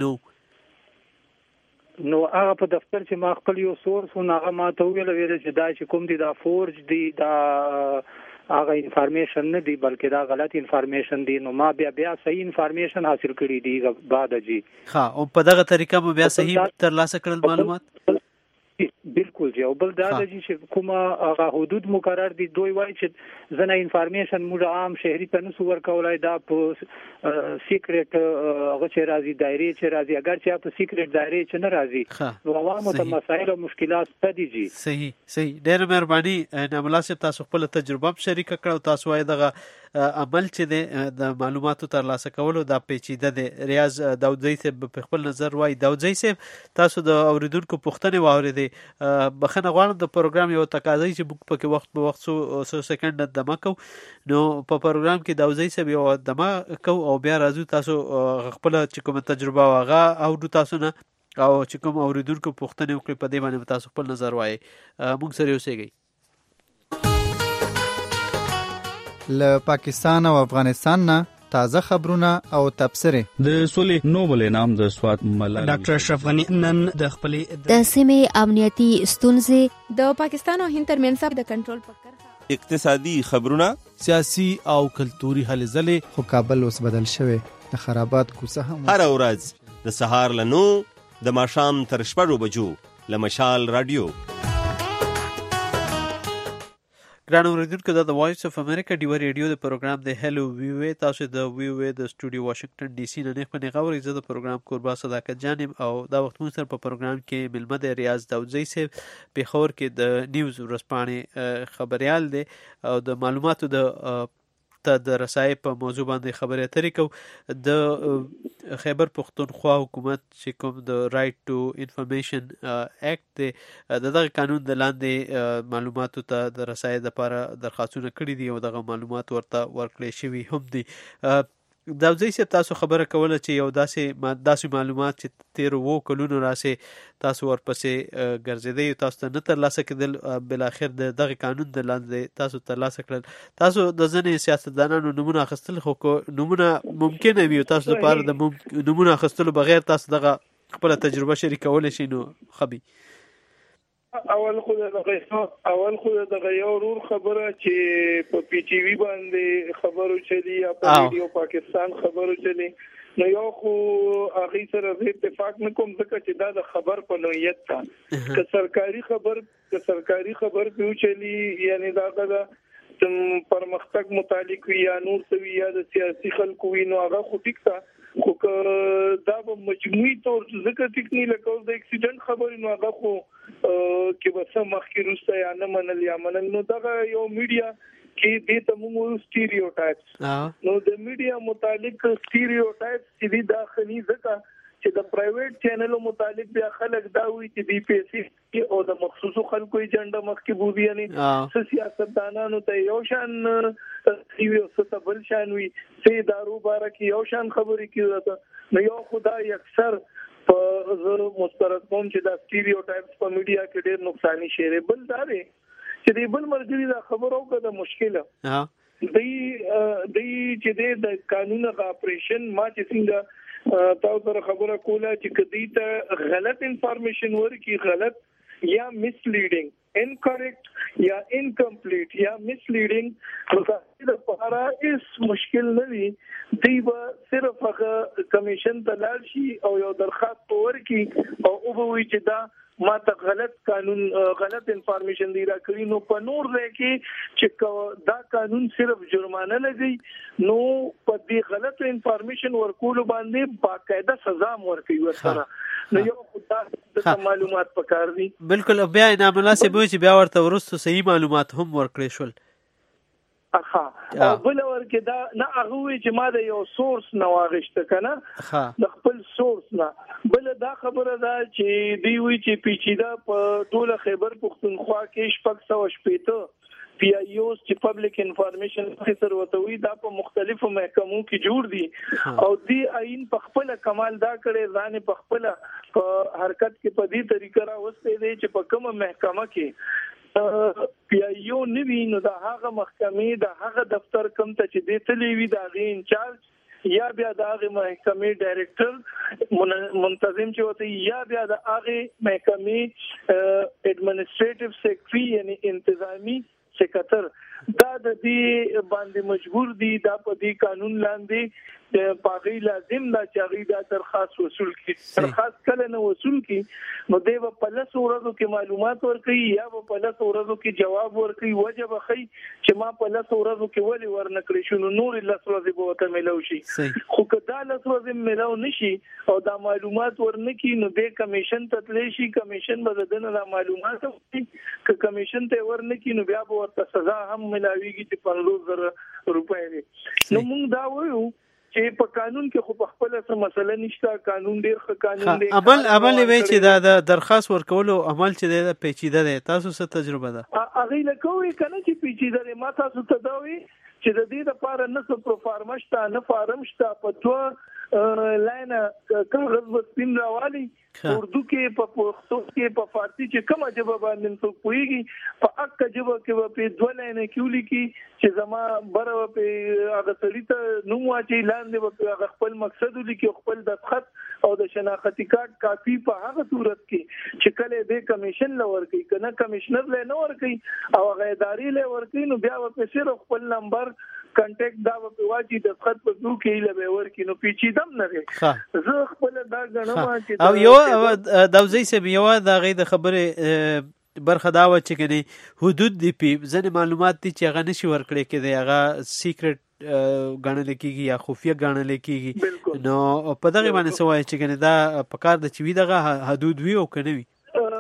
Speaker 10: نو هغه په دفتر چې ما خپل یو سورس هغه ما ته ویل چې دا چې کوم دي دا فورج دي دا هغه انفارمیشن نه دی بلکې دا غلط انفارمیشن دی نو ما بیا صحیح انفارمیشن حاصل کړی دی بعد جی
Speaker 5: او په دغه طریقه مو بیا صحیح ترلاسه کړل معلومات
Speaker 10: بالکل جی. او بل دا چې کومه هغه حدود مقرر دي دوی وایي چې زنه انفارمیشن موږ عام شهري ته نسو ورکولای دا په سیکریټ هغه چې راځي دایره چې راځي اگر چې په سیکریټ دایره چې نه راځي نو عوامو ته مسایل او مشکلات پدې جی.
Speaker 5: صحیح ډېر مهرباني ناملاسب تاسو خپل تجربه شریک کړو. تاسو وايي دغه عمل چې د معلوماتو ترلاسه کولو دا پیچیده دی. ریاض داودزی صاحب په خپل نظر وايي. داودزی صاحب تاسو د اوریدونکو پوښتنې واورېدې. بخښنه غواړم د پروګرام یو تقاضا چې موږ پکې وخت په وخت څو سکند دمه کوو نو په پروګرام کې داودزی صاحب یو دمه کوو او بیا راځو تاسو خپل چې کومه تجربه واغه او تاسو نه او چې کوم اوریدونکو پوښتنې وکړي په دې باندې تاسو خپل نظر وایي. موږ سره اوسئ.
Speaker 11: له پاکستان او افغانستان نه تازه خبرونه او تبصره. د سولې نوبل انعام د سوات ملالۍ ډاکټر اشرف غنی نن د خپل
Speaker 12: د سیمې امنیتي ستونزې د پاکستان او هند ترمنځ د کنټرول فکر
Speaker 13: اقتصادي خبرونه سیاسي او کلتوري هلې ځلې.
Speaker 11: خو کابل اوس بدل شوی د خرابات کوڅه هم
Speaker 13: هر ورځ د سهار له 9 د ماښام تر 6 بجو له مشال رادیو.
Speaker 5: ګرانو اوریدونکو دا د وایس اف امریکا ډیو ریډیو د پروګرام د هلو ویو تاسو د ویو د سټوډیو واشنگټن ډي سي نه خپل غوړي زده پروګرام قربا صداقت جانم او دا وخت مو سره په پروګرام کې ملمه د ریاض داودزی صاحب په خبر کې د نیوز ورسپانې خبريال دی او د معلوماتو د د رسای په موضوع باندې خبرې اترې کو. د خیبر پختونخوا حکومت چې کوم د رائټ ټو انفارمیشن اکټ دی دغه قانون د لاندې معلوماتو ته د رسای لپاره درخواستونه کړي دي او دغه معلومات ورته ورکړي شوي هم دي. داودزی صاحب تاسو خبره کوله چې یو داسې معلومات چې 13 کلونو راسه تاسو ورپسې ګرځیدئ تاسو ته نه ترلاسه کېدل بل اخر دغه قانون د لاندې تاسو ترلاسه کړل. تاسو د ځینې سیاستدانانو نمونه اخیستل خو نمونه ممکنه وي تاسو لپاره د نمونه اخیستلو بغیر تاسو دغه خپل تجربه شریکول شي نو خبي.
Speaker 8: اول خو دغه یو ورور خبره چې په پی ټی وی باندې خبرو چلی یا په ریډیو پاکستان خبرو چلی نو یو خو هغه سره اتفاق نکوم ځکه چې دا د خبر په نوعیت تا که سرکاري خبر پیو چلی یعنی دا پرمختګ متعلق وي یا نور څه وي یا د سیاسي خلکو وي نو هغه خو ټیک تا خو دا به مجموعي طور ځکه ټیک نه لکه د اکسیډنټ خبرې نو هغه خو کې به سم مخکې روسته یا نه منل یا منل نو دغه یو میډیا کې دې ته موږ سټیریوټایپس نو د میډیا متعلق سټیریوټایپس چې داخلي ځکه چې د پرایویټ چینلو متعلق بیا خلک دا وایي چې دی پیسې او د مخصوصو خلکو ایجنډا مخکې بوبي یعنی سیاستدانانو ته یو شان یو څه بل شان وي چې دارو باره کې یو شان خبرې کیږي نو یو خدای اکثر په زه مسترد کوم چې دا سټیریوټایپس په میډیا کې ډېر نقصانی شی بل دا دی چې دی بل مرګري دا خبرو کده مشکله دی چې د قانون غ اپریشن ما چې څنګه تاسو سره خبره کوله چې کدی ته غلط انفارمیشن ورکی غلط یا misleading incorrect یا incomplete یا misleading د لپاره هیڅ مشکل نه وي دی به صرف هغه کمیشن ته لاړ شي او یو درخواست ورکی او وی چې دا ما ته غلط قانون غلط انفارمیشن دی را کړی نو په نور ځای کې چې دا قانون صرف جرمانه لګي نو په دې غلط انفارمیشن ورکول باندې باقاعده سزا ورکوي ورسره نو یو خدای د معلومات پکار دي
Speaker 5: بالکل بیا نه مناسب وي چې بیا ورته ورسته صحیح معلومات هم ورکړي شول.
Speaker 8: او بل ورکه دا نه هغه وی چې ما د یو سورس نه واغشته کنه د خپل سورس نه بل دا خبره ده چې دی وی چې پیچیده په ټوله خیبر پختونخوا کې شپږ 180 پی ای اوز چې پبلک انفارمیشن افیسر وتوي دا په مختلفو محکمو کې جوړ دي او دی عین په خپل کمال دا کړي ځان په خپل حرکت کې په دې طریقه راوستي دي چې په کومه محکمه کې پی ای او نوی نو دا هغه محکمې دا هغه دفتر کم ته چې دې تلې وي دا غي انچارج یا بیا د هغه محکمې ډایریکټر منتظم چې وته یا بیا د هغه محکمې اډمنسټریټیو سیکریټری یعنی انتظامی سیکریټر دا د دې باندې مجبور دي دا په دې قانون لاندې پاغي لازم دا چې هغه دا درخواست وصول کړي. درخواست کله نه وصول کړي نو دوی په لس ورځو کې معلومات ورکړي یا په لس ورځو کې جواب ورکړي وجه به خي چې ما په لس ورځو کې ولې ورنکړي شنو نور لس ورځې به وته ملو شي. خو کدا لس ورځې ملو نشي او دا معلومات ورنکړي نو د کمیشن ته تللی شي. کمیشن به دنه دا معلومات ورکړي ک کمیشن ته ورنکړي نو بیا به ورته سزا هم ملاويږي چې 50,000 روپۍ دي. نو موږ دا وایو چې په قانون کې خو په خپل څه مسله نشته. قانون ډیر ښه قانون دی.
Speaker 5: عمل وی چې دا درخواست ورکولو عمل چې د پیچیده دی. تاسو څه تجربه ده؟
Speaker 8: هغه لکوي کنه چې پیچیده دی. ما تاسو ته دا وی چې د دې لپاره نه څه پروفارم شته نه فارم شته. په تو لاین کاغذ وسپین راوالي اردو کې په پښتو کې په فارسی چې کومه ژبه باندې څوک پوهیږي په اکه ژبه کې په دوه لاین کې ولیکي چې زما بره په هغه سړی ته نوم واچي لاندې په خپل مقصد ولیکي خپل دستخط او د شناختی کارت کاپی په هغه صورت کې چې کله د کمیشن لور کوي کنه کمشنر له نور کوي او هغه اداري له ور کوي نو بیا په صرف خپل نمبر کنټیکټ دا په واجی د خط په دوه کې له ور کې نو پیچیدم نه دی. زه خپل دا غنم چې
Speaker 5: او یو دوزی سم یو دا غي د خبره برخه دا و چې کني حدود دی په ځنه معلومات دي چې هغه نشي ورکړي کې هغه سیکریټ غاڼل کېږي یا خفیه غاڼل کېږي. نو په دغه باندې سوای چې کني دا په کار د چوي دغه حدود وی او کنه وی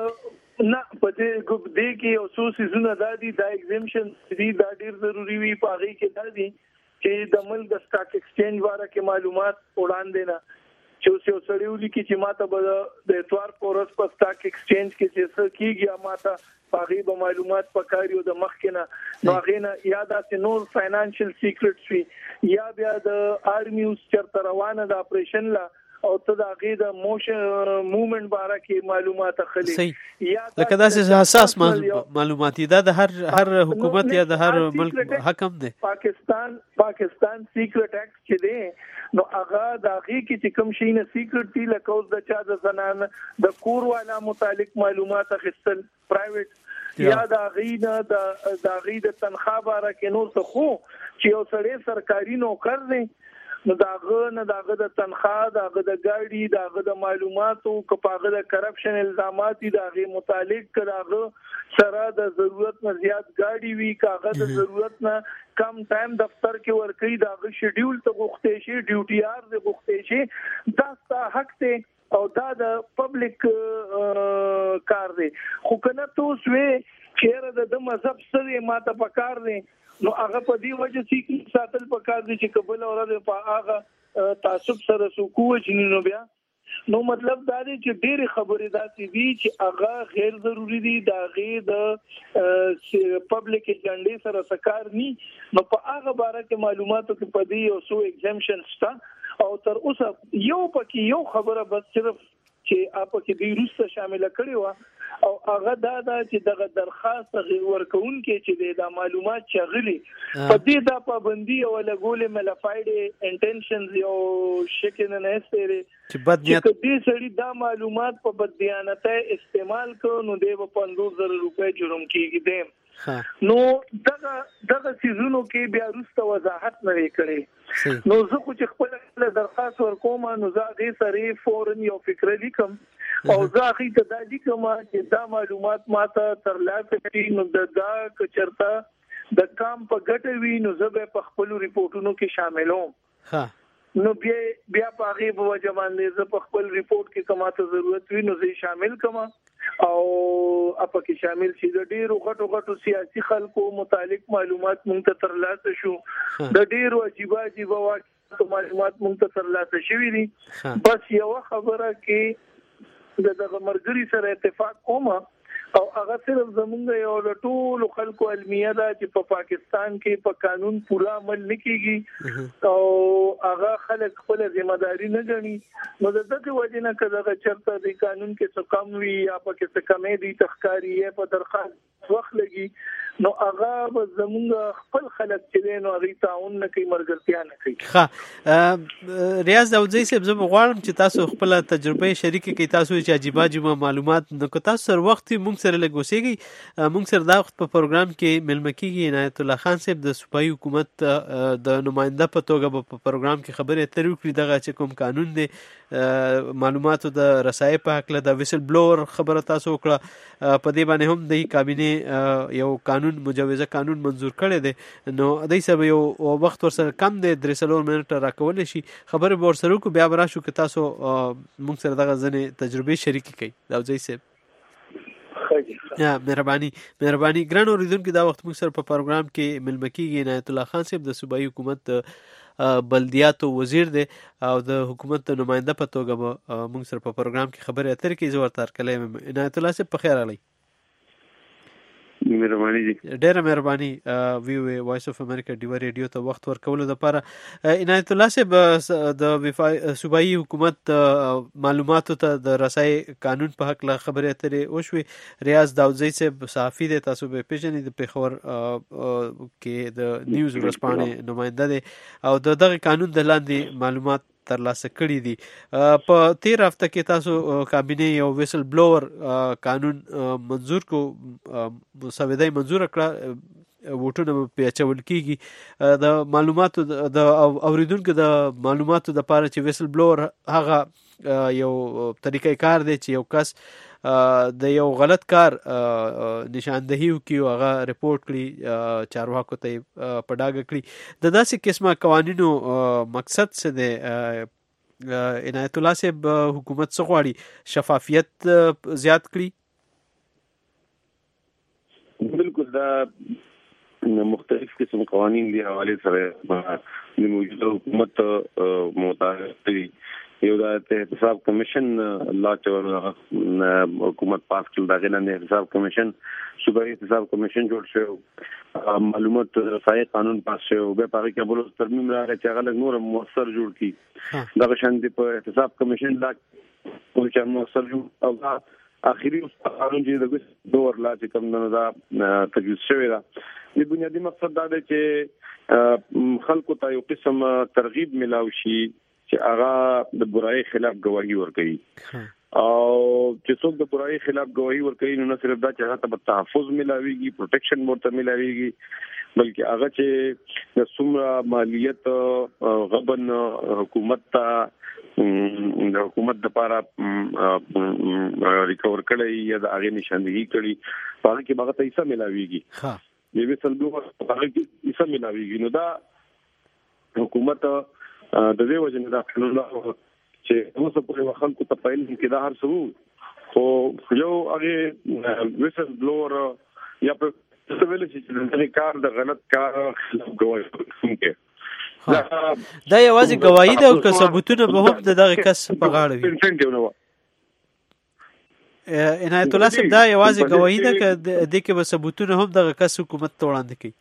Speaker 8: نه په دې ګوب دې کې او څو سيزونه دادي دا ایگزمشن دي دا ډیر ضروری وي پاغي کې دادي چې د ملک د سٹاک ایکسچینج واره کې معلومات وړاندې نه چې اوس سړیولي کې چې ماته به د اتوار پورس په سٹاک ایکسچینج کې چې څه کیږي ماته پاغي به معلومات پکاريو د مخ کې نه نو غینه یاد اسه نور فاینانشل سیکریټس وي یا بیا د آرمیوس چرته روانه د اپریشن لا او ته د هغې د موشن موومنټ باره کې معلومات اخلي
Speaker 5: یا لکه داسې حساس معلومات دا د هر حکومت یا د هر ملک حکم دی.
Speaker 8: پاکستان سیکریټ اکټ چې دی نو هغه د هغې کې چې کوم شي نه سیکریټ دي لکه اوس د چا د زنان د کور والا متعلق معلومات اخیستل پرایویټ یا د هغې نه د هغې د تنخواه باره کې نور څه خو چې یو سړی سرکاري نوکر دی نو داغه د تنخواه داغه د ګاډي داغه د معلوماتو کپاغه د کرپشن الزامات داغه متعلق کړهغه سره د ضرورت نه زیات ګاډي وی کاغذ د ضرورت نه کم ټایم دفتر کې ورکړي داغه شیډیول ته غوښتي شي ډیوټي آر د غوښتي شي دا ستا حق ته او دا د پبلک کار دی. خو کنه توس وی چیرې د مذهب سره ماته پکار دی نو هغه په دی وجه چې ساتل پکار دي چې قبل اوره په هغه تعصب سره سکو جنینو بیا نو مطلب دا دی چې ډېر خبرې داسې دي چې هغه غیر ضروری دي دا غي د پبلک ایجنډې سره سکار ني نو په هغه باره کې معلوماتو کې په دی او سو ایگزمشن شته او تر اوسه یو پکې یو خبره بس صرف چې اپ کې د روسه شامل کړي و او هغه دا چې دغه درخواست ورکون کې چې د معلومات چغلي په دې د پابندي او لګول ملافایډ انټنشنز یو شکل نه استری
Speaker 5: چې بد نیت
Speaker 8: دې سړي دا معلومات په بد دیانته استعمال کړو نو د 50,000 روپۍ جرم کیږي دیم. نو دغه سيزونو کې بیا روسته وضاحت نه کړي نو زه خو چې خپل درخواست ورکوم نو زه دې سره فورن یو فکر لیکم او زه اخی ته دا لیکم چې دا معلومات ماته تر لاسه کړي نو دا کچرتا د کام په ګټه وی نو زه به په خپل ریپورتونو کې شاملوم نو بیا په هغه په وجه باندې زه په خپل ریپورت کې کومه ضرورت وي نو زه شامل کوم او اپا کې شامل شي د ډیرو غټو سیاسي خلکو متعلق معلومات مونږ ته ترلاسه شو د ډیرو عجیب واقعو معلومات مونږ ته ترلاسه شوي دي. بس یو خبره کې دغه مرګري سره اتفاق کوم او هغه صرف زمونږ یو ټول خلکو علمیه ده چې په پاکستان کې په قانون پورا عمل نکېږي او هغه خلک خپل ذمہ داری نه ګڼي نو دغه وجه نه کله چرته د قانون کې څه کم وي یا په کې څه کمې دي تخکاری په درخواست وخت لګي نو هغه زمونږ خپل خلک چې نو هغه تعاون نه کوي مرګرتیا نه کوي.
Speaker 5: ښه ریاض داودزی صاحب زه غواړم چې تاسو خپل تجربه شریک کړئ. تاسو چې عجیبه معلومات نو که تاسو سره وخت مونږ سره لګوسیږي مونږ سره دا وخت په پروګرام کې ملمه کیږي عنایت الله خان صاحب د صوبایي حکومت د نماینده په توګه په پروګرام کې خبرې اترې وکړي. دغه چې کوم قانون دی معلوماتو د رسایي په حق له د ویسل بلور خبره تاسو وکړه په دې باندې هم د کابینه یو قانون مجوزه قانون منظور کړی دی نو دای سبا یو وخت ورسره کم دی 3 منټه راکول شي خبره به ورسره کو بیا براشو که تاسو موږ سره دغه ځنې تجربه شریک کړئ. داودزی صاحب یا مهرباني ګران اوریدونکو دا وخت موږ سره په پروګرام کې ملمه کیږي عنایت الله خان صاحب د صوبایي حکومت بلدیاتو وزیر دی او د حکومت نماینده په توګه به موږ سره په پروګرام کې خبرې اترې کوي. زه ورته هرکلی عنایت الله صاحب په خیر راغلی.
Speaker 14: مهرباني دي
Speaker 5: ډیره مهرباني وی وایس اف امریکا ډیوا ریډیو ته وخت ورکولو لپاره. عنایت الله صاحب د صوبایي حکومت معلوماتو ته د رسای قانون په حق له خبرې اترې وشوي. ریاض داودزی صاحب صحافي دی تاسو به پیژنئ د پیښور کې د نیوز ورځپاڼې نماینده دی او دغه قانون د لاندې معلومات ترلاسه کړي دي. په 13 هفته کې تاسو کابینه یو ویسل بلور قانون منظور کو مسودای منظور کړه ووټونه په اچول کیږي د معلوماتو د اوریدونکو د معلوماتو د پاره چې ویسل بلور هغه یو طریقې کار دی چې یو کس د یو غلط کار نشاندهی وکي او هغه رپورټ کړي چارواکو ته په ډاګه کړي. د داسې قسمه قوانینو مقصد څه دی؟ عنایت الله صاحب حکومت څه غواړي شفافیت زیات کړي؟
Speaker 14: بالکل دا مختلف قسم قوانین دی حواله سره د موجوده حکومت مطابق دی. یو د احتساب کمیشن لا چې حکومت پاس کړل دا غنه احتساب کمیشن صوبایي احتساب کمیشن جوړ شو معلومات رسایي قانون پاس شو به پاره کې بل ترمیم راغی چې هغه نور موثر جوړ کی دا شان دی په احتساب کمیشن لا کوم چې موثر جوړ او اخیری قانون چې د دور لا چې کوم نه دا تجویز شوی دا د بنیادی مقصد دا دی چې خلکو ته یو قسم ترغیب ملاوي شي چې هغه د برای خلاف گواهی ورکړي او چې څوک د برای خلاف گواهی ورکړي نو نه صرف دا چې هغه ته تحفظ ملاويږي پروټیکشن ورته ملاويږي بلکې هغه چې د څومره مالیت غبن حکومت ته د حکومت د لپاره ریکور کړي یا د هغه نشاندهي کړي په هغه کې هغه ته حصہ ملاويږي د ویسل بلور په هغه کې حصہ ملاويږي. نو دا حکومت د دې وجه نه دا قانون چې اوس په خلکو ته پایل کې دا هر څه خو یو هغه ویسل بلور یا په څه ویل چې د کار د غلط کار خلاف گواهی ورکوي.
Speaker 5: دا یوازې گواهی ده او که ثبوتونه به هم دغه کس په غاړه وي. عنایت الله صاحب دا یوازې گواهی ده که د کې به ثبوتونه هم دغه کس حکومت ته وړاندې کوي؟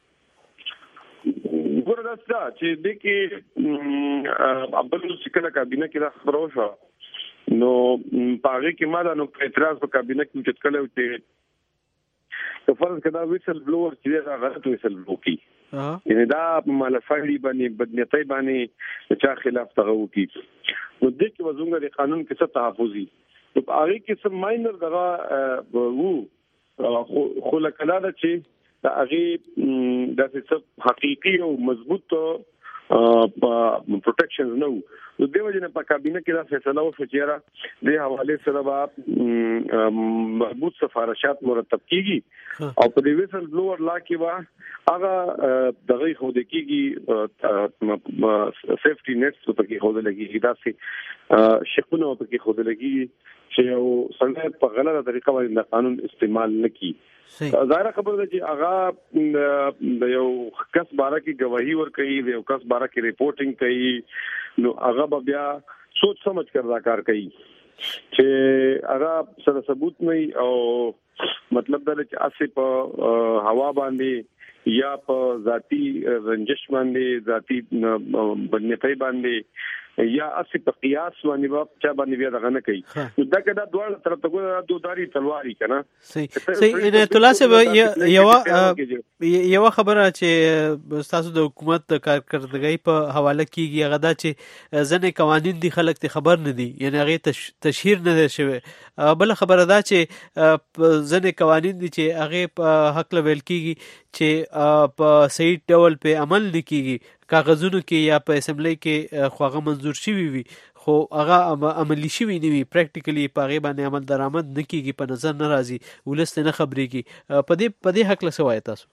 Speaker 14: ګوردا چې د کې ابل سکه کابینه کې دا خبره وشو نو پاره کې ما دا نو اعتراض په کابینه کې چې کله وته فرض کړه ویسل بلور چې دا غلط ویسل بلوکی یعنی دا مالفاړي باندې بدنیتای باندې چا خلاف تغو کی نو د کې وزونګه د قانون کې څه تحفظي نو هغه کې سم ماینر دغه وو خو لکه دا چې دا هغه د څه حقيقي او مضبوط پروټیکشن نو د دې وجه نه په کابینه کې دا فیصله وشو چې را د حواله سره با مربوط سفارشات مرتب کیږي او په دې ویسل بلور لا کې وا هغه دغه خود کیږي سیفټي نټس په کې خود لګي دا سي شقونه په کې خود لګي چې یو څنګه په غلطه طریقه باندې قانون استعمال نکړي. ظاهر خبره ده چې هغه د یو کس باره کې گواہی ورکړي د یو کس باره کې ریپورټینګ کوي نو هغه بیا سوچ سمجھ کر دا کار کوي چې هغه سره ثبوت نه او مطلب دا چې اسی په هوا باندې یا په ذاتی رنجش باندې ذاتی بدنیتۍ باندې یا اسی په قیاس باندې چا باندې بیا دغه نه کوي نو دا کدا دوه طرف ته ګوره دوه تلواري کنه
Speaker 5: صحیح ان تلاسه یو خبره چې تاسو د حکومت د کارکردګۍ په حواله کیږي هغه دا چې ځنې قوانين دي خلک ته خبر نه دي یعنی هغه تشهیر نه شوی بل خبره دا چې ځنې قوانين دي چې هغه په حق لویل کیږي چې په صحیح ډول په عمل نکېږي کاغذونو کې یا په اسمبلی کې خواغه منظور شوی وي خو هغه عملی شوی نه وي پریکټیکلی په هغه باندې عمل درآمد نکېږي په نظر نه راځي ولست نه خبرېږي په دې حق له سوای تاسو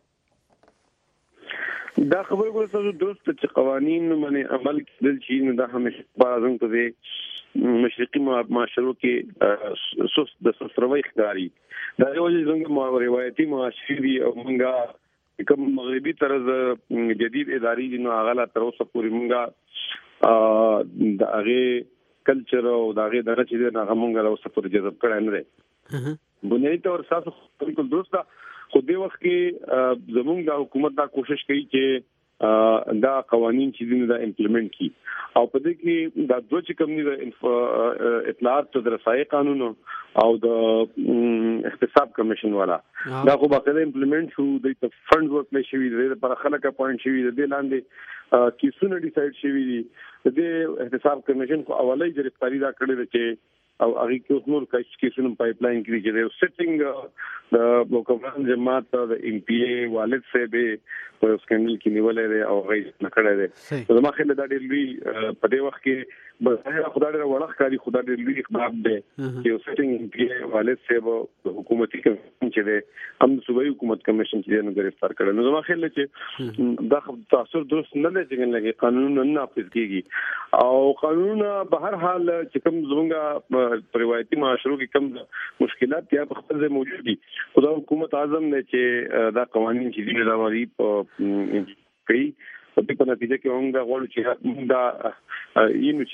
Speaker 14: دا خبره کوله تاسو درست چې قوانين باندې عمل کېدل شي نو دا همیشه بازم کوي مشرقي معاشرو کې د سستروي ښکاری دا یو څنګه روایتي معاشري او منګه کوم مغربي طرز جدید اداري نو هغه تر اوسه پورې مونږه د هغه کلچر او د هغه درجه چې هغه مونږه له اوسه پورې جذب کړی نه دی بنیادی طور سره بالکل درسته خو دې وخت کې زمونږ د حکومت دا کوشش کوي چې دا قوانين چې دا امپلیمنٹ کی او په دې کې دا دوه چې کوم دي اطلاعات او رسایي قانون او د احتساب کمیشن والا دا خو باقاعده امپلیمنٹ شو د فند ورک شوی دی لپاره خلک اپوینټ شوی دی لاندې کیسونه ډیسایډ شوی دی د احتساب کمیشن کو اولای گرفتاری دا کړی چې او هغه کې اوس نور کیسونه پایپ لاین کې چې د سټینګ د حکومت جماعت د ام پی ای والد سے به په سکندل کې نیولې ده او غي نه کړی دی نو ما خل دا ډېر لوی په دې وخت کې بهر خدای ډېر وړخ کاری خدای ډېر لوی اقدام دی چې سټینګ ام پی ای والد سے به حکومتي کمیشن چې ده هم صوبایي حکومت کمیشن چې نه گرفتار کړي نو ما خل چې دا تاثیر درست نه لګي لګي قانون نه نافذ کیږي او قانون به هر حال چې کوم زمونږه روایتي معاشرو کې کم مشکلات یا په خپل ځای موجود دي خدای حکومت اعظم نه چې دا قوانين چې دي دا وری په کوي په دې په نتیجه کې موږ غواړو چې دا یینو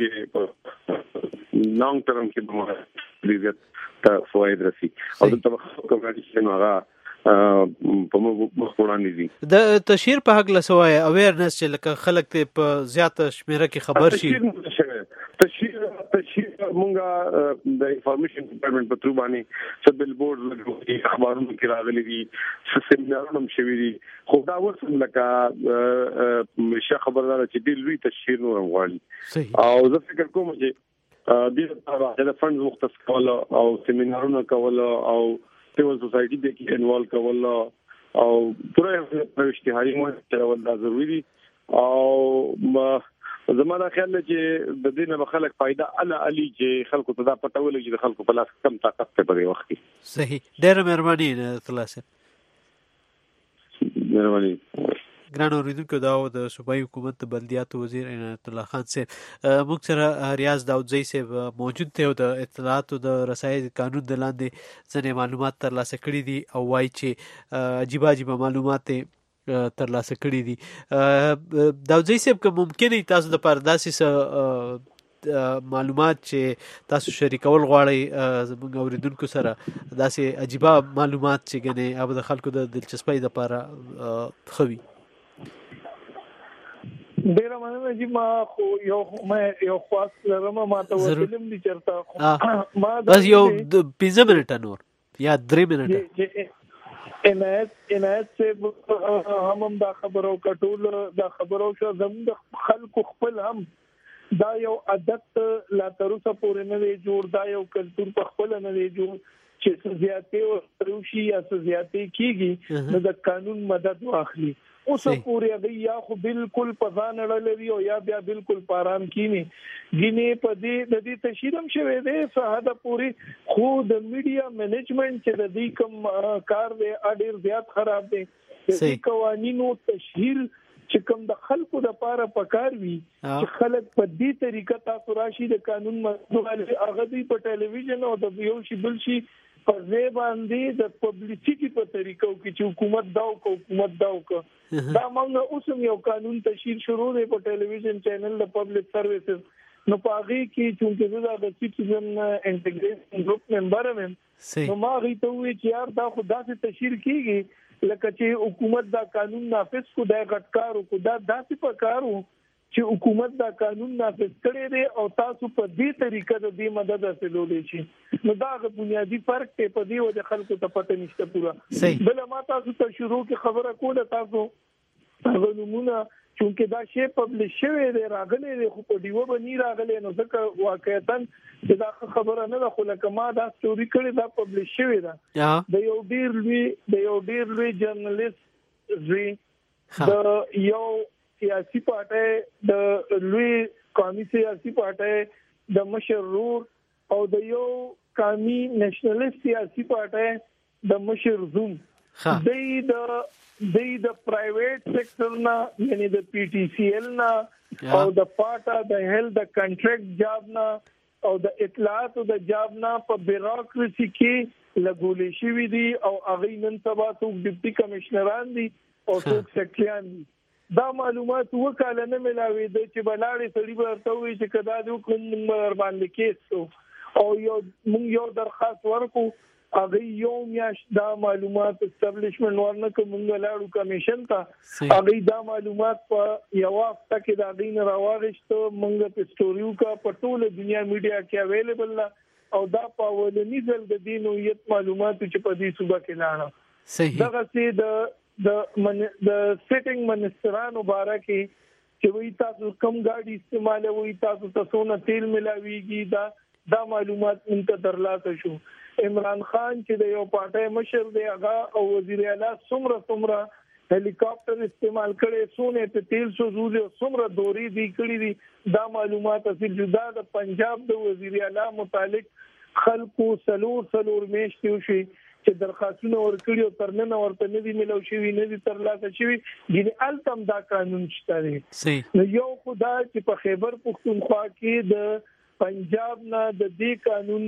Speaker 14: چې لانګ ټرم کې به موږ ته فواید راسي او د توخه کومه چې هغه په مخوړاندې دي
Speaker 5: د تشهیر په حق لسوای اویرنس چې لکه خلک ته په زیاته شمیره کې خبر شي
Speaker 14: تشهیر مونږه د انفارمیشن ډپارټمنټ په تر باندې څه بیل بورډ لګوي اخبارونو کې راغلي دي سیمینارونه هم شوي دي خو دا ورسره لکه خبردار چې د لوی تشهیر نور غواړي او زه فکر کوم چې د لپاره د فند مختص کول او سیمینارونه کول او سیول سوسایټي د کې انوالو کول او پوره اشتهاري مو چلول دا ضروري او زموږ خیال چې د دې نه خلک فائدہ علي چې خلکو ته دا پته ولګي چې خلکو په لاس کم طاقت په دې وخت کې
Speaker 5: صحیح ډېر مهرباني تلاسه
Speaker 14: مهرباني
Speaker 5: ګران اوریدونکو دا د صوبایي حکومت د بلدیاتو وزیر عنایت الله خان صاحب موږ سره ریاض داودزی صاحب موجود دی او د اطلاعات او د رسایي قانون د لاندې ځینې معلومات ترلاسه کړي دي او وایي چې عجیب معلومات ترلاسه کړي دي داودزی صاحب که ممکن تاسو د پرداسې معلومات چې تاسو شریکول غواړئ زموږ اوریدونکو سره داسې عجیب معلومات چې ګنې او د خلکو د دلچسپۍ لپاره خوي
Speaker 8: ډیر مننه چې ما خو یو خاص لرم ما ته وسلم دي چرته ما
Speaker 5: بس یو 15 منټه نور یا 3 منټه
Speaker 8: عنایت سے هم دا خبرو کټول دا خبرو شو زموږ خلکو خپل هم دا یو عادت لا تروسه پورې نه دی جوړ دا یو کلتور په خپل نه دی جوړ چې زیاتې او روشي یا زیاتې کیږي نو د قانون مدد واخلي اوس پورې دی یا خو بالکل پزان لري او یا بیا بالکل پارام کینی ګینه په دې د دې تشهیرم شوه دې ساده پوری خو د میډیا منیجمنت چې د دې کوم کار دی اډیر زیات خراب دی د قوانینو تشهیر چې کوم د خلکو د پاره پکار وي چې خلک په دې طریقه تاسو راشي د قانون مطلب هغه دی په ټلویزیون او د یو شی بل شي په ځای باندې د پبلسټی په طریقو کې چې حکومت داو کو دا موږ اوس یو قانون تشهیر شروع دی په ټلویزیون چینل د پبلک سرویسز نو پاغي کې چې دا د سټیزن انټیګریشن ګروپ ممبر ام نو ما غي ته وی چې یار دا خو داسې تشهیر کیږي لکه چې حکومت دا قانون نافذ کو دا غټکارو کو دا داسې پکارو
Speaker 6: چې حکومت دا قانون نافذ کړی دی او تاسو په دې طریقه د دې مدد حاصلولې شي نو دا غو بنیادی فرق ته په دې وجه خلکو ته پته نشته پورا بل ما تاسو ته شروع کې خبره کوله تاسو غوښمنه چې دا شی پبلش شوی دی راغلی دی خو په دیو باندې راغلی نو ځکه واقعیتاً دا خبره نه ده خو لکه ما دا ستوري کړی دا پبلش شوی ده د یو ډیر لوی جرنالست زوی د یو سیاسي پارټي د لوی قومي سیاسي پارټي د مشرور او د یو قومي نېشنلست سیاسي پارټي د مشر زوم د پرایویټ سېکټر نه یعنی د پی ټی سی ایل نه او د پارټا د هیلث د کنټریکټ جاب نه او د اطلاعات او د جاب نه په بیروکراسي کې لګولې شوی دي او هغه نن سبا څوک ډیپټي کمشنران دي او څوک سیکریټریان دي دا معلومات وکاله نه ملاوي د چې بلاړې سړي ورته وي چې کدا د کوم باندې کیس او یو درخواست ورکو هغه یو میاش دا معلومات اسټابلیشمنت ورنه کوم لاړو کمیشن ته هغه دا معلومات په یو وخت کې دا دین راوغشت مونږ په ستوریو کا په ټوله دنیا میډیا کې اویلیبل او دا په ولني ځل د دین او یت معلومات چې په دې صوبه کې لاړه صحیح دغه سي د سیټینګ منسټرانو مبارکي چې وی تاسو کم ګاډي استعمال وی تاسو تاسو تیل ملاويږي دا معلومات انته درلاته شو عمران خان چې د یو پارټي مشر دی هغه او وزیر اعلی څومره هلیکاپټر استعمال کړي سونه ته تیل سوزول او څومره دوري دی کړی دي دا معلومات اصل جدا د پنجاب د وزیر اعلی متعلق خلکو سلور میشتي شي چې درخواستونه ورکړي او ترنه ورته نه دي ملو شوی نه دي ترلاسه شوی ګینه التم دا قانون شته دی نو یو خدا چې په خیبر پختونخوا کې د پنجاب نه د دې قانون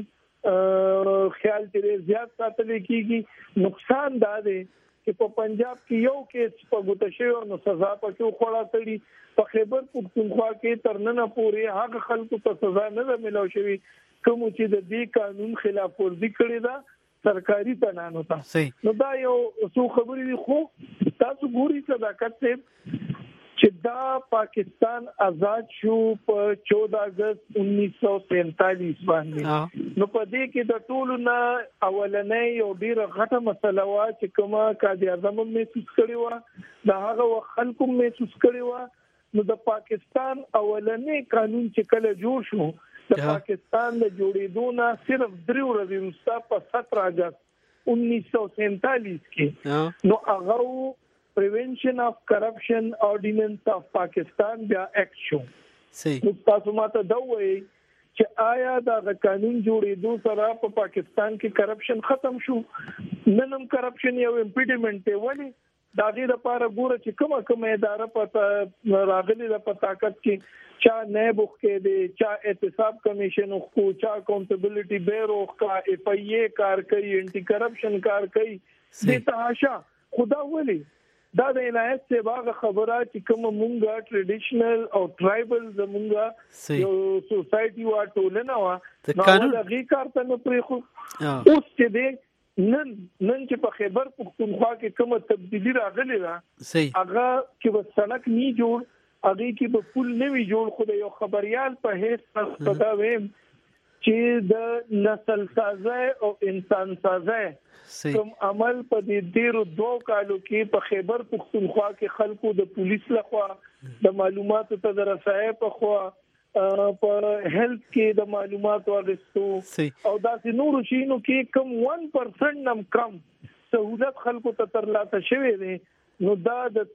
Speaker 6: خیال چې زیات ساتل کیږي نقصان دا دی چې په پنجاب کې یو کیس په ګوته شوی نو سزا پکې خوړه کړي په خیبر پختونخوا کې ترنه پورې هغه خلکو ته سزا نه ملو شوی کوم چې د دې قانون خلاف ورزي کړی دا سرکاري تنانو ته نو دا یو څو خبرې دي خو تاسو ګوري صداقت چې دا پاکستان آزاد شو په 14 اگست 1947 باندې نو په دې کې د ټولو نه اولنې یو ډیره غټه مسله وا چې کومه قائد اعظم محسوس کړی و دا هغه خلکو محسوس کړی و نو د پاکستان اولنې قانون چې کله جوړ شو د پاکستان د جوړېدو نه صرف 3 ورځې وروسته په 17 اگست 1947 کې نو هغه پریونشن اف کرپشن آرډیننس اف پاکستان بیا ایکټ شو صحیح نو تاسو ماته دا وایي چې آیا دا قانون جوړېدو سره په پاکستان کې کرپشن ختم شو ننم کرپشن یو امپیډمنت دی ولی دا غیر لپاره ګوره چې کومه اداره په راغلي د طاقت کې چا نیب کې دي چا احتساب کمیشن خو چا اکاونټیبلټی بیورو کا اف ای ای کار کوي انټي کرپشن کار کوي د تاشا خدا ولي دا د عنایت سے باغ خبره چې کوم مونږه ټریډیشنل او ټرایبل زمونږه یو سوسايټي وا ټولنه وا نو دا غي کار ته نه پرې خو اوس چې دې نن چې په خیبر پختونخوا کې کومه تبدیلی راغلی دا هغه چې و سړک ني جوړ هغه کې په پول نوی جوړ خو د یو خبريال په هیڅ صدا ویم چې د نسل سازي او انسان سازي کوم عمل په دې ډیرو 2 کالو کې په خیبر پختونخوا کې خلکو د پولیس لخوا د معلوماتو ته درسای په خوا په هیلث کې د معلوماتو اغستو او داسې نورو شینو کې کم 1% نم کم سہولت خلکو ته ترلاسه شوی دی نو دا د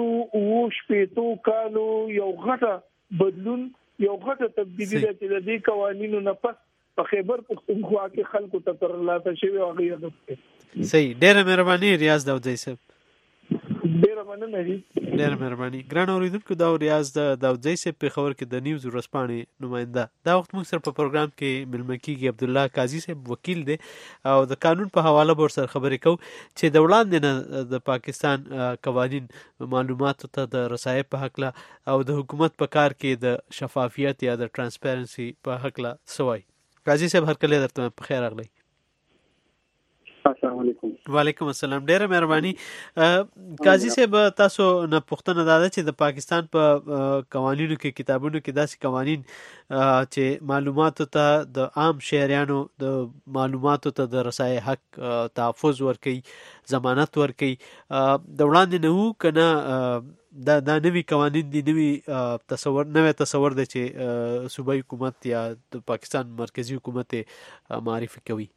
Speaker 6: 13 کالو یو غټه بدلون یو غټه تبدیلی ده چې د دې قوانینو نه پس په خیبر پختونخوا کې خلکو ته ترلاسه شوی او هغه
Speaker 5: صحیح ډېر مهرباني ریاض داودزی صاحب
Speaker 6: ډېر مننه دي
Speaker 5: ډېر مهرباني ګران اوریدونکو دا ریاض داودزی صاحب په خبر کې د نیوز ورځپاڼې نماینده دا وخت موږ سره په پروګرام کې ملمه کیږي عبد الله قاضي صاحب وکیل دی او د قانون په حواله ور سره خبرې کوو چې د وړاندې نه د پاکستان قوانین معلوماتو ته د رسایي په حق او د حکومت په کار کې د شفافیت یا د ترانسپیرنسي په حق سوای قاضي صاحب هر کله درته په خیر راغلی
Speaker 9: السلام
Speaker 6: علیکم.
Speaker 5: وعلیکم السلام. ډیره مهرباني. قاضي صاحب تاسو نه پوښتنه ده چې د پاکستان په قوانینو کې کتابونو کې داسې قوانین چې معلوماتو ته د عام شهریانو د معلوماتو ته د رسای حق تحفظ ورکوي، ضمانت ورکوي، د وړاندې نه وو کنه دا نوی قوانین دي، نوی تصور دی چې صوبایي حکومت یا د پاکستان مرکزی حکومت معرفي کوي؟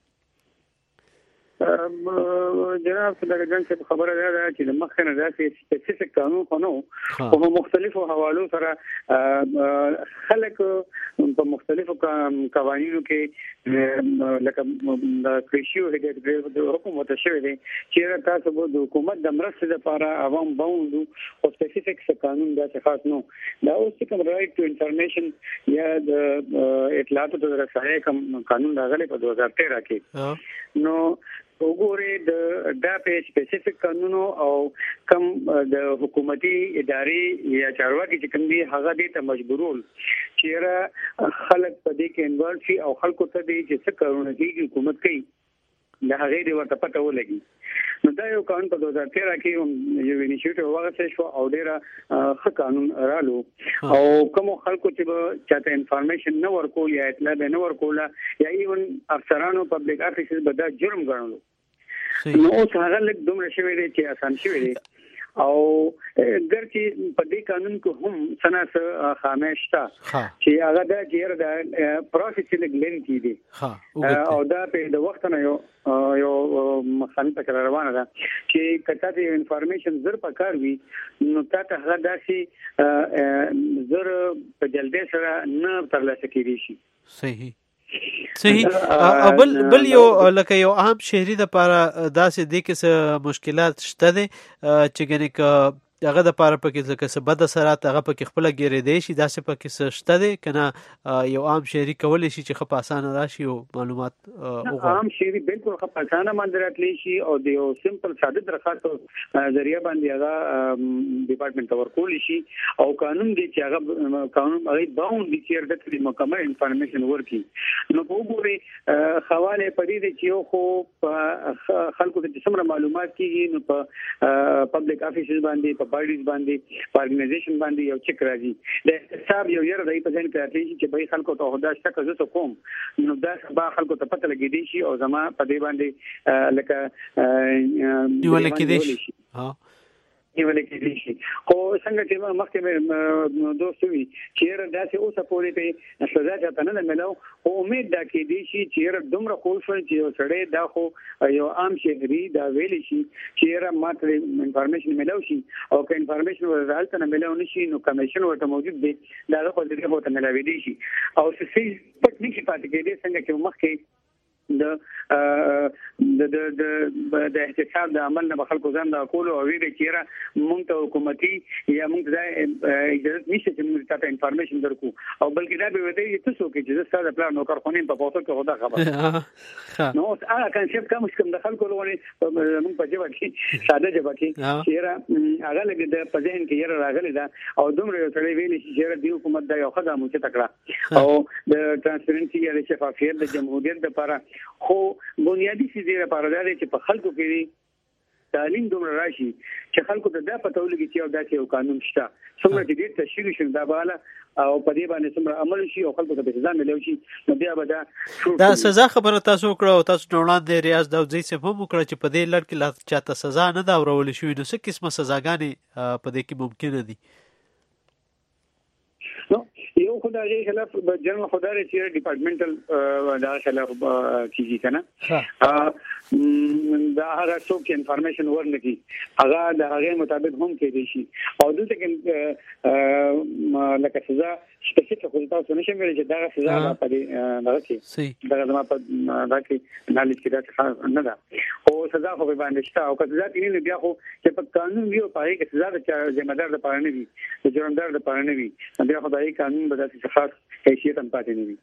Speaker 9: جناب صدرجان صاحب خبره ده چې د مخکنه داسې سپیسیفیک قانون خو نه او په مختلفو حوالو سره خلک په مختلفو قوانینو کې لکه د کریشیو هدایت د حکومت شوی دی چې تاسو د حکومت د مرستې لپاره عوام باوندو او سپیسیفیک قانون داسې خاص نو دا اوس کوم رائټ ټو انفارمیشن یا د اطلاعاتو د رسایي قانون راغلی په 2013 کې نو وګوره دا په سپیسیفیک قانونو او کم د حکومتي ادارې یا چارواکي چې کوم دي هغه دې ته مجبورول چې را خلک په دې کې انوالو شي او خلکو ته دې چې څه کارونه کوي حکومت کوي دا هغه دې ورته پته ولګي. نو دا یو قانون په 2013 کې یو انیشیټیو واغسته شو او ډیره ښه قانون رالو او کوم خلکو چې چاته انفارمیشن نه ورکول یا اطلاع نه ورکول یا ایون افسرانو پبلک افیسرز به دا جرم ګڼلو. نو اوس هغه لږ دومره شوی دی چې آسان شوی دی او ګرچې په دې قانون کې هم سناسه خامې شته چې هغه دا چې د پروسس لګلنټي دي او دا په د وخت نه یو مخالفت تکرار روانه ده چې کته د انفارمیشن زر پکار وي نو تاسو هغه داسي زر په جلدی سره نه ترلاسه کیږي شي.
Speaker 5: صحیح. بل یو لکه یو عام شهري د لپاره داسې دي کې مشکلات شته دي چې ګنې هغه د لپاره پکې لکه څه بد اثرات هغه پکې خپله ګیرېدی شي داسې پکې څه شته دي که نه یو عام شهري کولی شي چې ښه په اسانه راشي او معلومات وغواړي؟
Speaker 9: عام شهري بالکل ښه په اسانه باندې راتلی شي او د یو سمپل ساده درخواست ذریعه باندې هغه ډپارټمنټ ته ورکولی شي او قانون دی چې هغه قانون هغه باوند دي چې ورته مکمل انفارمیشن ورکړي. نو وګورئ حواله پدې دي چې یو خو خلکو ته څومره معلومات کیږي نو په پبلک افیسز باندې باډیز باندې ارګنایزیشن باندې یو چک راځي د حساب یو یره دای په ځین کې راځي چې به خلکو ته هدا شته که زه کوم نو دا سبا خلکو ته پته لګیدي شي او زما په دې باندې لکه
Speaker 5: نیول کېدی شي
Speaker 9: نیول کېدی شي خو څنګه چې مخکې دوست وي چې داسې اوسه پورې ته سزا چاته نه ملو او امید دا کېدی شي چې دومره خو شو چې سړی دا خو یو عام شهري دا ویلی شي چې ماته انفارمیشن ملو شي او که انفارمیشن ورته نه ملو نشي نو کمیشن ورته موجود دی دا خو دې هوته ملوي دي شي او څه پټ نشي پاتې کېدی څنګه چې مخکې د احتساب د عمل نه خلکو ځان د کولو او ویل کېره مونږ ته حکومتي یا مونږ ته اجازه نشته چې موږ ته انفارمیشن درکو او بلکې دا به وي چې تاسو کې چې ستاسو پلان نو کارخونې په پوسټ کې خدا خبر نو هغه کنسپټ کوم د خلکو لوري مونږ په جواب کې ساده جواب کې چیرې هغه لګي د پځین کې یې راغلي دا او دومره یو څړې ویلي چې د حکومت دا یو خدای مو چې تکړه او د ترانسپیرنسي یا د شفافیت د جمهوریت لپاره خو بنیادی سیدی لپاره دا چې په خلکو کې تعلیم دومره راشي چې خلکو ته دا پته ولګي چې دا یو قانون شته څومره چې دې تشریح شي دا بالا او په دې باندې څومره عمل شي او خلکو ته سزا ملوي شي نو بیا به
Speaker 5: دا سزا خبره تاسو وکړه او تاسو وړاندې ریاض داودزی صاحب هم وکړه چې په دې لړ کې لا چاته سزا نه دا ورول شي نو څه قسمه سزاګانې په دې کې ممکن دي؟
Speaker 9: نو یو خدای خلاف جنرال خدای چې ډپارټمنټل دا خلاف کیږي کنه دا هغه څوک انفارمیشن ورنکي هغه د هغه مطابق هم کېدي شي او دلته کې لکه سزا سپیسیفیک خو تاسو نشم ویل چې دا سزا په دې دغه کې دا زما په دا کې نالي کې دا نه ده او سزا خو به باندې شته او که سزا کې نه بیا خو چې په قانون ویو پای کې سزا د ذمہ دار لپاره نه وي د جرمدار لپاره نه وي بیا خو دا قانون به داسې خاص حیثیت هم پاتې نه وي.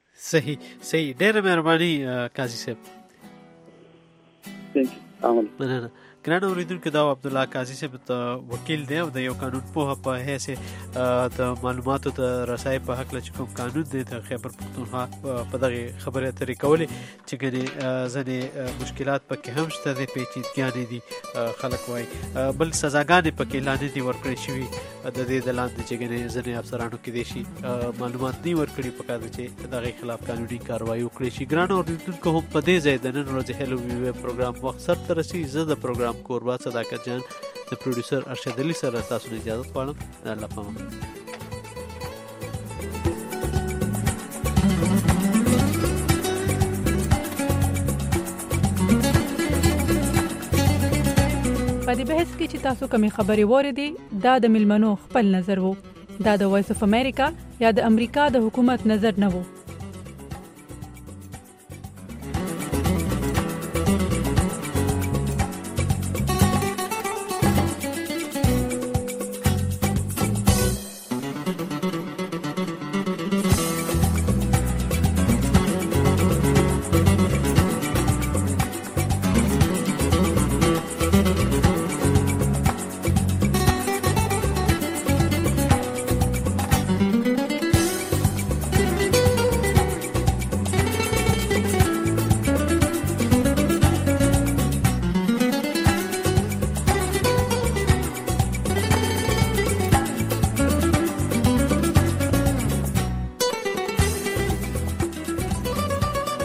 Speaker 5: صحیح ډېره مهرباني قاضي صاحب. ګران اوریدونکو دا عبدالله قاضي صاحب وکیل دی او د یو قانون پوه په حیث د معلوماتو د رسای په حق له کوم قانون دی د خیبر پختونخوا په دغه خبره اترې کولې چې ګنې ځنې مشکلات پکې هم شته د پیچیدګیانې دي خلک وایي بل سزاګانې پکې لاندې دي ورکړې شوي د دې د لاندې چې ګنې ځنې افسرانو کې دي شي معلومات نه ورکړي پکار دي چې دغه خلاف قانوني کاروایی وکړي شي. ګران اوریدونکو هم په دې ځای د نن ورځې هلو وی پروګرام وخت سره تر رسي. زه د پروګرام کوربا صداقت جان د پروډوسر ارشد علي سره تاسو ته اجازه غواړم. الله پامان.
Speaker 2: په دې بحث کې چې تاسو کومې خبرې واورېدې دا د ملمنو خپل نظر وو. دا د وایس اف امریکا یا د امریکا د حکومت نظر نه وو.